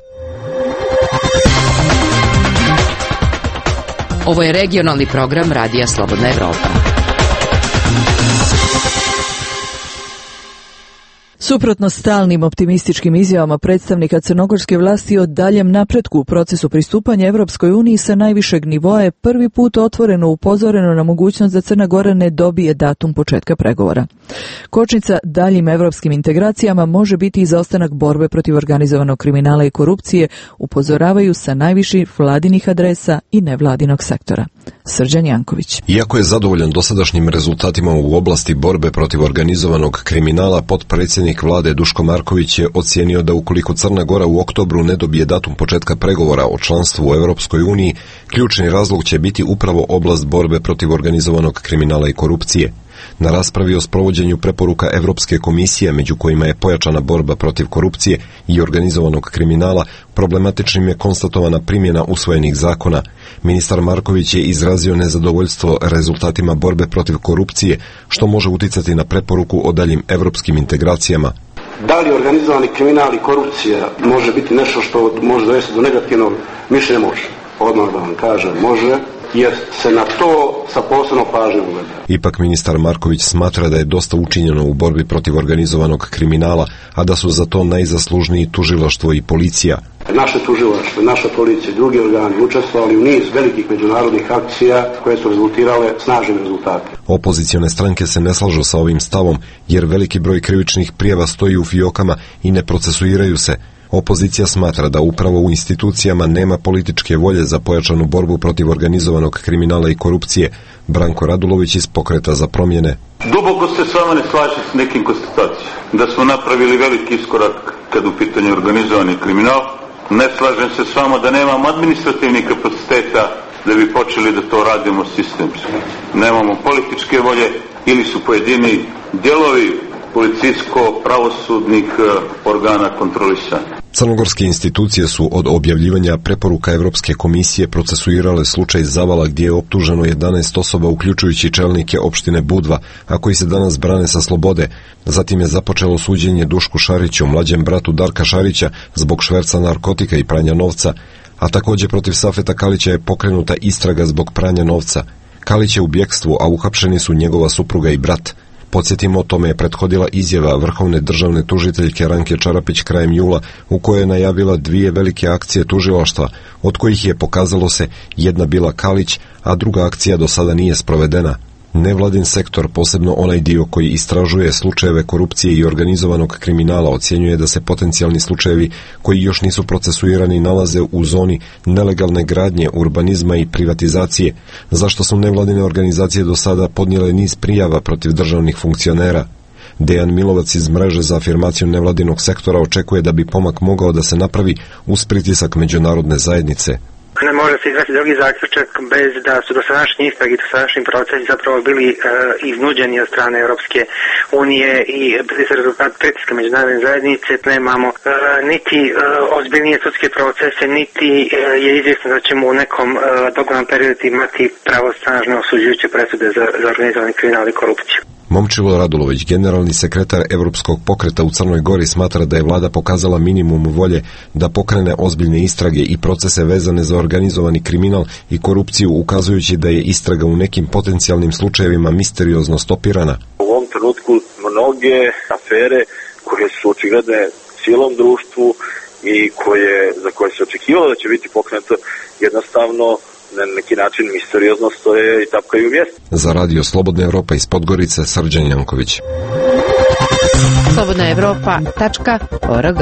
Ovo je regionalni program Radija Slobodna Evropa. Suprotno stalnim optimističkim izjavama predstavnika crnogorske vlasti o daljem napretku u procesu pristupanja Evropskoj uniji sa najvišeg nivoa je prvi put otvoreno upozoreno na mogućnost da Crna Gora ne dobije datum početka pregovora. Kočnica daljim evropskim integracijama može biti izostanak borbe protiv organizovanog kriminala i korupcije, upozoravaju sa najviših vladinih adresa i nevladinog sektora. Srđan Janković. Iako je zadovoljan dosadašnjim rezultatima u oblasti borbe protiv organizovanog kriminala, potpredsjednik vlade Duško Marković je ocijenio da ukoliko Crna Gora u oktobru ne dobije datum početka pregovora o članstvu u Europskoj uniji, ključni razlog će biti upravo oblast borbe protiv organizovanog kriminala i korupcije. Na raspravi o sprovođenju preporuka Evropske komisije, među kojima je pojačana borba protiv korupcije i organizovanog kriminala, problematičnim je konstatovana primjena usvojenih zakona. Ministar Marković je izrazio nezadovoljstvo rezultatima borbe protiv korupcije, što može uticati na preporuku o daljim evropskim integracijama. Da li organizovani kriminal i korupcija može biti nešto što može dovesti do negativnog mišljenja? Može. Odmah da vam kažem, može, jer se na to sa posebnom pažnjom gleda. Ipak ministar Marković smatra da je dosta učinjeno u borbi protiv organizovanog kriminala, a da su za to najzaslužniji tužilaštvo i policija. Naše tužilaštvo, naša policija i drugi organi učestvovali u niz velikih međunarodnih akcija koje su rezultirale snažnim rezultatima. Opozicione stranke se ne slažu sa ovim stavom, jer veliki broj krivičnih prijava stoji u fijokama i ne procesuiraju se. Opozicija smatra da upravo u institucijama nema političke volje za pojačanu borbu protiv organizovanog kriminala i korupcije. Branko Radulović iz Pokreta za promjene. Duboko se s vama ne slažem s nekim konstatacijama. Da smo napravili veliki iskorak kad u pitanju organizovani kriminal. Ne slažem se s vama da nemamo administrativnih kapaciteta da bi počeli da to radimo sistemski. Nemamo političke volje ili su pojedini dijelovi policijsko-pravosudnih organa kontrolisanja. Crnogorske institucije su od objavljivanja preporuka Evropske komisije procesuirale slučaj Zavala gdje je optuženo jedanaest osoba uključujući čelnike opštine Budva, a koji se danas brane sa slobode. Zatim je započelo suđenje Dušku Šariću, mlađem bratu Darka Šarića, zbog šverca narkotika i pranja novca, a također protiv Safeta Kalića je pokrenuta istraga zbog pranja novca. Kalić je u bjekstvu, a uhapšeni su njegova supruga i brat. Podsjetimo, tome je prethodila izjava vrhovne državne tužiteljke Ranke Čarapić krajem jula, u kojoj je najavila dvije velike akcije tužilaštva, od kojih je, pokazalo se, jedna bila Kalić, a druga akcija do sada nije sprovedena. Nevladin sektor, posebno onaj dio koji istražuje slučajeve korupcije i organizovanog kriminala, ocjenjuje da se potencijalni slučajevi koji još nisu procesuirani nalaze u zoni nelegalne gradnje, urbanizma i privatizacije, zašto su nevladine organizacije do sada podnijele niz prijava protiv državnih funkcionera. Dejan Milovac iz mreže za afirmaciju nevladinog sektora očekuje da bi pomak mogao da se napravi uz pritisak međunarodne zajednice. Ne može se izvesti drugi zaključak bez da su dosadašnji istrage i dosadašnji procesi zapravo bili e, iznuđeni od strane Europske unije i bez rezultat pritiska međunarodne zajednice nemamo e, niti e, ozbiljnije sudske procese, niti e, je izvjesno da ćemo u nekom e, doglednom periodu imati pravosnažne osuđujuće presude za, za organizovani kriminal i korupciju. Momčilo Radulović, generalni sekretar Evropskog pokreta u Crnoj Gori, smatra da je vlada pokazala minimum volje da pokrene ozbiljne istrage i procese vezane za organizovani kriminal i korupciju, ukazujući da je istraga u nekim potencijalnim slučajevima misteriozno stopirana. U ovom trenutku mnoge afere koje su očigledne cijelom društvu i koje, za koje se očekivalo da će biti pokrenuto, jednostavno na neki način misteriozno stoje i tapkaju u mjestu. Za Radio Slobodna Evropa iz Podgorice, Srđan Janković. slobodna evropa tačka org.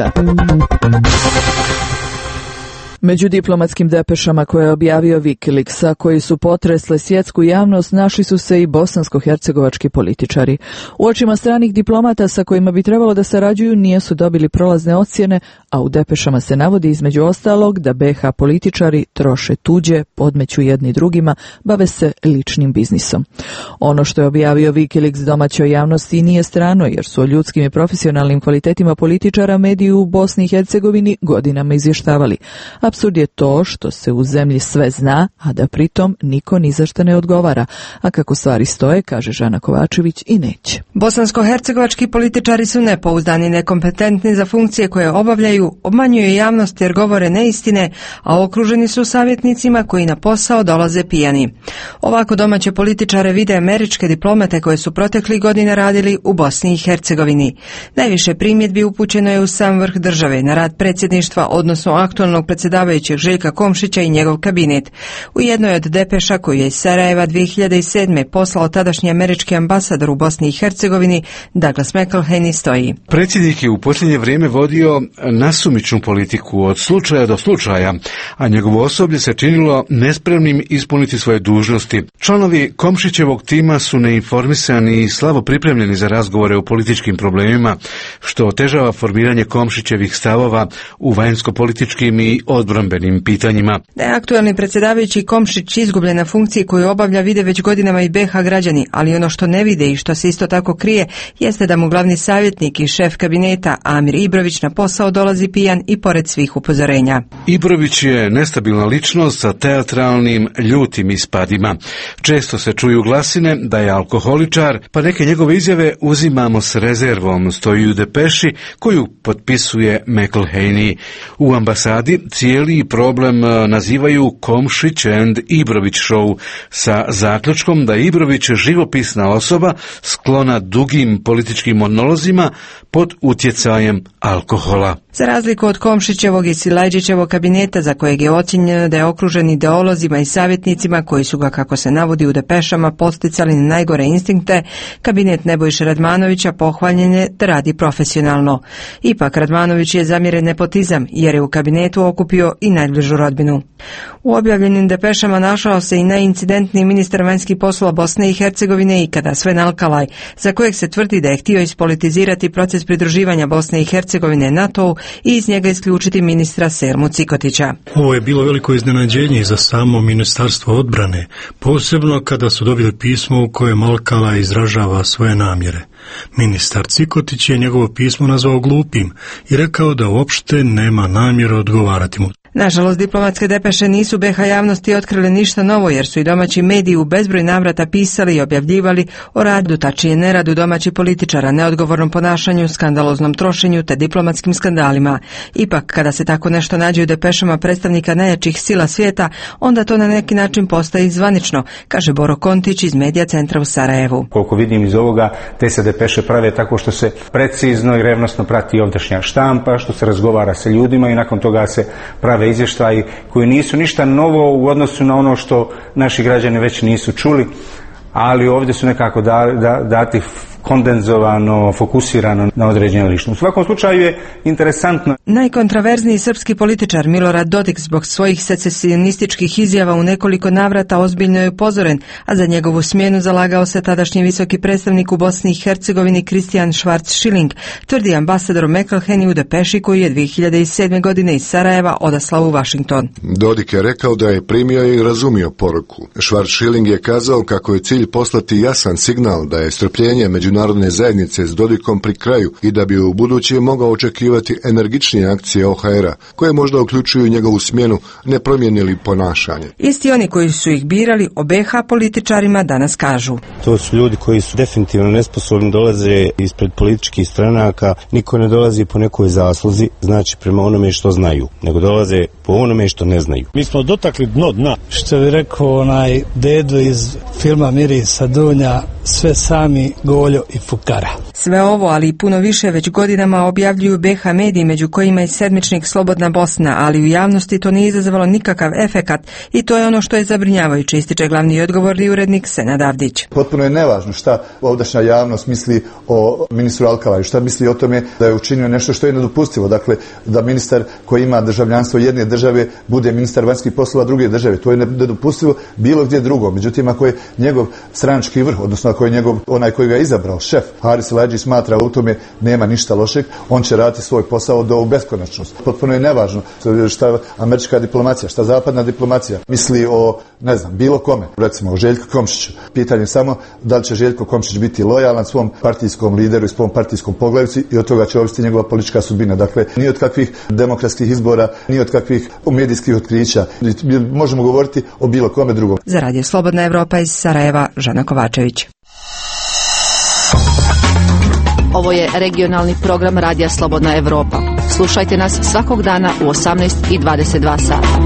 Među diplomatskim depešama koje je objavio Wikileaks, a koji su potresle svjetsku javnost, našli su se i bosansko-hercegovački političari. U očima stranih diplomata sa kojima bi trebalo da sarađuju nisu dobili prolazne ocjene, a u depešama se navodi između ostalog da be ha političari troše tuđe, podmeću jedni drugima, bave se ličnim biznisom. Ono što je objavio Wikileaks domaćoj javnosti nije strano, jer su o ljudskim i profesionalnim kvalitetima političara mediji u Bosni i Hercegovini godinama izvještavali. Apsurd je to što se u zemlji sve zna, a da pritom niko ni za šta ne odgovara. A kako stvari stoje, kaže Žana Kovačević, i neće. Bosansko-hercegovački političari su nepouzdani i nekompetentni za funkcije koje obavljaju, obmanjuju javnost jer govore neistine, a okruženi su savjetnicima koji na posao dolaze pijani. Ovako domaće političare vide američke diplomate koje su proteklih godina radili u Bosni i Hercegovini. Najviše primjedbi upućeno je u sam vrh države, na rad predsjedništva, odnosno aktualnog predsjedavajućeg Željka Komšića i njegov kabinet. U jednoj od depeša koju je iz Sarajeva dvije hiljade sedme poslao tadašnji američki ambasador u Bosni i Hercegovini Douglas McIlhenny stoji: Predsjednik je u posljednje vrijeme vodio nasumičnu politiku od slučaja do slučaja, a njegovo osoblje se činilo nespremnim ispuniti svoje dužnosti. Članovi Komšićevog tima su neinformisani i slabo pripremljeni za razgovore o političkim problemima, što otežava formiranje Komšićevih stavova u vanjsko-političkim i odbrambenim pitanjima. Da je aktualni predsjedavajući Komšić izgubljen na funkciji koju obavlja vide već godinama i be ha građani, ali ono što ne vide i što se isto tako krije jeste da mu glavni savjetnik i šef kabineta Amir Ibrović na posao dolazi pijan i pored svih upozorenja. Ibrović je nestabilna ličnost sa teatralnim, ljutim ispadima. Često se čuju glasine da je alkoholičar, pa neke njegove izjave uzimamo s rezervom, stoji u depeši koju potpisuje McIlhenny. U ambasadi cijeli problem nazivaju Komšić and Ibrović show, sa zaključkom da je Ibrović živopisna osoba sklona dugim političkim monolozima pod utjecajem alkohola. Za razliku od Komšićevog i Silajđićevog kabineta, za kojeg je ocjenjeno da je okružen ideolozima i savjetnicima koji su ga, kako se navodi u depešama, posticali na najgore instinkte, kabinet Nebojše Radmanovića pohvaljen je da radi profesionalno. Ipak Radmanović je zamjeren nepotizam jer je u kabinetu okupio i najbližu rodbinu. U objavljenim depešama našao se i najincidentniji ministar vanjskih poslova Bosne i Hercegovine ikada, Sven Alkalaj, za kojeg se tvrdi da je htio ispolitizirati proces pridruživanja Bosne i Hercegovine NATO-u i iz njega isključiti ministra Selmu Cikotića. Ovo je bilo veliko iznenađenje za samo ministarstvo odbrane, posebno kada su dobili pismo u kojem Alkalaj izražava svoje namjere. Ministar Cikotić je njegovo pismo nazvao glupim i rekao da uopšte nema namjeru odgovarati mu. Nažalost, diplomatske depeše nisu be ha javnosti otkrile ništa novo, jer su i domaći mediji u bezbroj navrata pisali i objavljivali o radu, tačnije neradu domaćih političara, neodgovornom ponašanju, skandaloznom trošenju te diplomatskim skandalima. Ipak, kada se tako nešto nađe u depešama predstavnika najjačih sila svijeta, onda to na neki način postaje zvanično, kaže Boro Kontić iz Medija centra u Sarajevu. Koliko vidim iz ovoga, te se depeše prave tako što se precizno i revnosno prati ovdašnja štampa, što se razgovara sa ljudima i nakon toga se prave izvještaji koji nisu ništa novo u odnosu na ono što naši građani već nisu čuli, ali ovdje su nekako da, da, dati kondenzovano, fokusirano na određenu ličnost. U svakom slučaju je interesantno. Najkontraverzniji srpski političar Milorad Dodik zbog svojih secesionističkih izjava u nekoliko navrata ozbiljno je upozoren, a za njegovu smjenu zalagao se tadašnji visoki predstavnik u Bosni i Hercegovini Kristijan Schwarz-Schilling, tvrdi ambasador McIlhenny u depeši koju je dvije hiljade sedme. godine iz Sarajeva odaslao u Washington. Dodik je rekao da je primio i razumio poruku. Schwarz-Schilling je kazao kako je cilj poslati jasan signal da je strpljenje među međunarodne zajednice s Dodikom pri kraju i da bi u buduće mogao očekivati energičnije akcije O H R-a, koje možda uključuju njegovu smjenu, ne promijenili ponašanje. Isti oni koji su ih birali o B H političarima danas kažu: to su ljudi koji su definitivno nesposobni, dolaze ispred političkih stranaka, niko ne dolazi po nekoj zasluzi, znači prema onome što znaju, nego dolaze po onome što ne znaju. Mi smo dotakli dno dna, što bi rekao onaj dedo iz filma Mirisa Dunja, sve sami Goljo i fukara. Sve ovo, ali i puno više, već godinama objavljuju B H mediji, među kojima i sedmičnik Slobodna Bosna, ali u javnosti to nije izazvalo nikakav efekat i to je ono što je zabrinjavajuće, ističe glavni i odgovorni urednik Senad Avdić. Potpuno je nevažno šta ovdašnja javnost misli o ministru Alkalaju, šta misli o tome da je učinio nešto što je nedopustivo, dakle da ministar koji ima državljanstvo jedne države bude ministar vanjskih poslova druge države, to je nedopustivo bilo gdje drugo. Međutim, ako je njegov stranački vrh, odnosno ako je njegov onaj koji ga je izabrao, šef Haris Lađi, smatra u tome nema ništa lošeg, on će raditi svoj posao do beskonačnosti. Potpuno je nevažno šta američka diplomacija, šta zapadna diplomacija misli o, ne znam, bilo kome, recimo o Željku Komšiću. Pitanje je samo da li će Željko Komšić biti lojalan svom partijskom lideru i svom partijskom poglavici i od toga će ovisiti njegova politička sudbina. Dakle, ni od kakvih demokratskih izbora, ni od kakvih medijskih otkrića. Možemo govoriti o bilo kome drugom. Za Radio Slobodna Evropa iz Sarajeva, Žana Kovačević. Ovo je regionalni program Radija Slobodna Evropa. Slušajte nas svakog dana u osamnaest i dvadeset dva sata.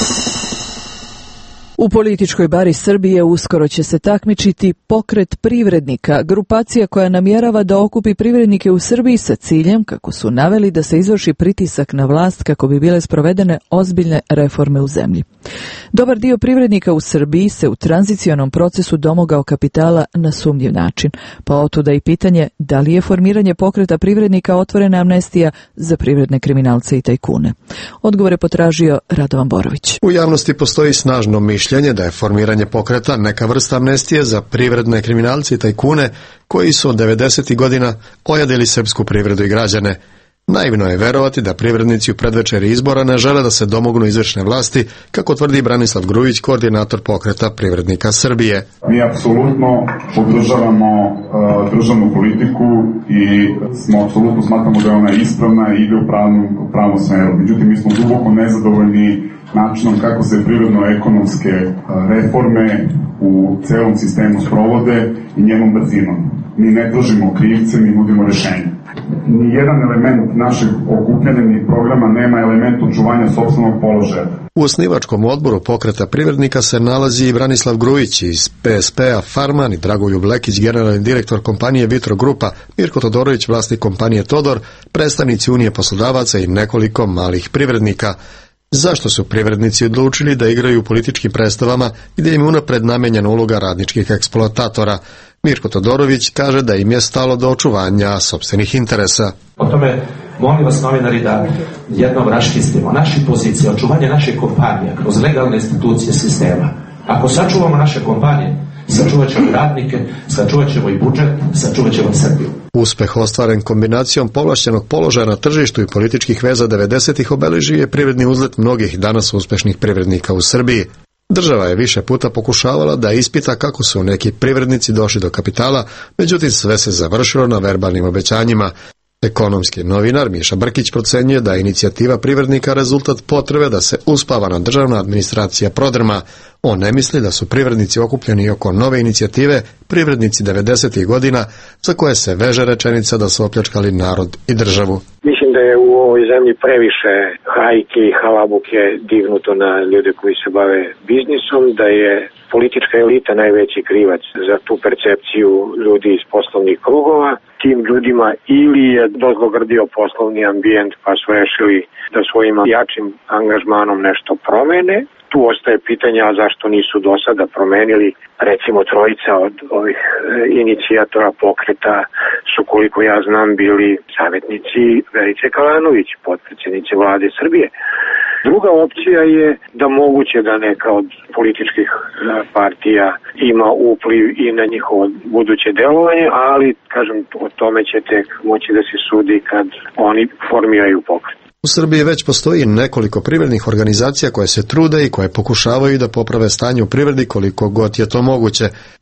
U političkoj bari Srbije uskoro će se takmičiti Pokret privrednika, grupacija koja namjerava da okupi privrednike u Srbiji sa ciljem, kako su naveli, da se izvrši pritisak na vlast kako bi bile sprovedene ozbiljne reforme u zemlji. Dobar dio privrednika u Srbiji se u tranzicionom procesu domogao kapitala na sumnjiv način, pa otuda i pitanje da li je formiranje Pokreta privrednika otvorena amnestija za privredne kriminalce i tajkune. Odgovor je potražio Radovan Borović. U javnosti postoji snažno mišljenje da je formiranje pokreta neka vrsta amnestije za privredne kriminalce i tajkune koji su od devedesetih godina ojadili srpsku privredu i građane. Naivno je verovati da privrednici u predvečeri izbora ne žele da se domognu izvršne vlasti, kako tvrdi Branislav Grujić, koordinator Pokreta privrednika Srbije. Mi apsolutno podržavamo uh, državnu politiku i smo apsolutno smatramo da je ona ispravna i ide u pravom, u pravom smeru. Međutim, mi smo duboko nezadovoljni načinom kako se prirodno-ekonomske reforme u celom sistemu sprovode i njenom brzinom. Mi ne tražimo krivce, mi nudimo rešenje. Nijedan element našeg okupljanja ni programa nema element očuvanja sopstvenog položaja. U osnivačkom odboru Pokreta privrednika se nalazi i Branislav Grujić iz P S P-a Farman i Dragoljub Lekić, generalni direktor kompanije Vitro Grupa, Mirko Todorović, vlasnik kompanije Todor, predstavnici Unije poslodavaca i nekoliko malih privrednika. Zašto su privrednici odlučili da igraju u političkim predstavama i da im je unapred namenjena uloga radničkih eksploatatora? Mirko Todorović kaže da im je stalo do očuvanja sopstvenih interesa. O tome molim vas, novinari, da jednom raščistimo naše pozicije, očuvanje naše kompanije kroz legalne institucije sistema. Ako sačuvamo naše kompanije, sačuvat ćemo radnike, sačuvat ćemo i budžet, sačuvat ćemo Srbiju. Uspeh ostvaren kombinacijom povlašćenog položaja na tržištu i političkih veza devedesetih obeležio je privredni uzlet mnogih danas uspešnih privrednika u Srbiji. Država je više puta pokušavala da ispita kako su neki privrednici došli do kapitala, međutim sve se završilo na verbalnim obećanjima. Ekonomski novinar Miša Brkić procenjuje da je inicijativa privrednika rezultat potrebe da se uspavana državna administracija prodrma. On ne misli da su privrednici okupljeni oko nove inicijative privrednici devedesetih godina, za koje se veže rečenica da su opljačkali narod i državu. Mislim da je u ovoj zemlji previše hajke i halabuke divnuto na ljude koji se bave biznisom, da je politička elita najveći krivac za tu percepciju ljudi iz poslovnih krugova. Tim ljudima ili je dozlogrdio poslovni ambijent pa su rešili da svojim jačim angažmanom nešto promene. Tu ostaje pitanja zašto nisu do sada promenili. Recimo trojica od ovih inicijatora pokreta su, koliko ja znam, bili savjetnici Verice Kalanović, potpredsjednice vlade Srbije. Druga opcija je da moguće da neka od političkih partija ima upliv i na njihovo buduće delovanje, ali, kažem, o tome će tek moći da se sudi kad oni formiraju pokret. U Srbiji već postoji nekoliko privrednih organizacija koje se trude i koje pokušavaju da poprave stanje u privredi koliko god je to moguće.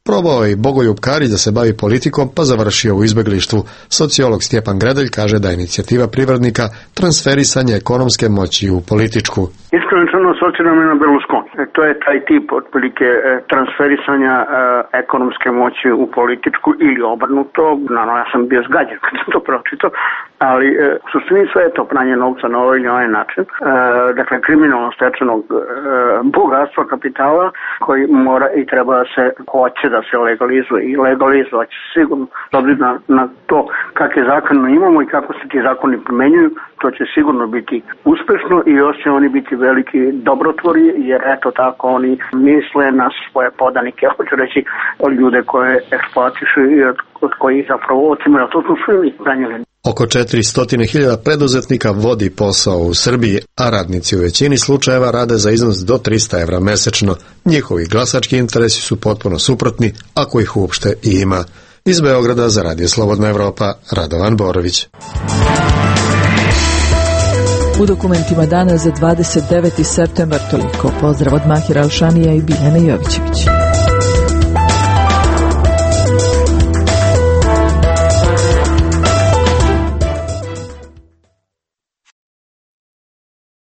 Probao je i Bogoljub Karić da se bavi politikom, pa završio u izbeglištvu. Sociolog Stjepan Gredelj kaže da je inicijativa privrednika transferisanje ekonomske moći u političku. Iskreno rečeno, socijalno na Berlusconi. To je taj tip otprilike transferisanja e, ekonomske moći u političku ili obrnuto. Naravno, ja sam bio zgađen kad sam to pročitao, ali e, u suštini sve je to pranje novca na ovaj ili onaj način. E, dakle, kriminalno stečenog e, bogatstva kapitala koji mora i treba da se hoće da se legalizuje i legalizovat će sigurno dobiti na, na to kakve zakone imamo i kako se ti zakoni primenjuju. To će sigurno biti uspešno i još će oni biti veliki dobrotvori, jer eto tako oni misle na svoje podanike, hoću reći ljude koje eksploatišu i od, od kojih zapravo otimaju, to su svi prenijeli. Oko četiristo hiljada preduzetnika vodi posao u Srbiji, a radnici u većini slučajeva rade za iznos do trista evra mesečno. Njihovi glasački interesi su potpuno suprotni, ako ih uopšte i ima. Iz Beograda za Radio Slobodna Evropa, Radovan Borović. U dokumentima dana za dvadeset deveti septembar toliko. Pozdrav od Mahira Alšanija i Biljane Jovićević.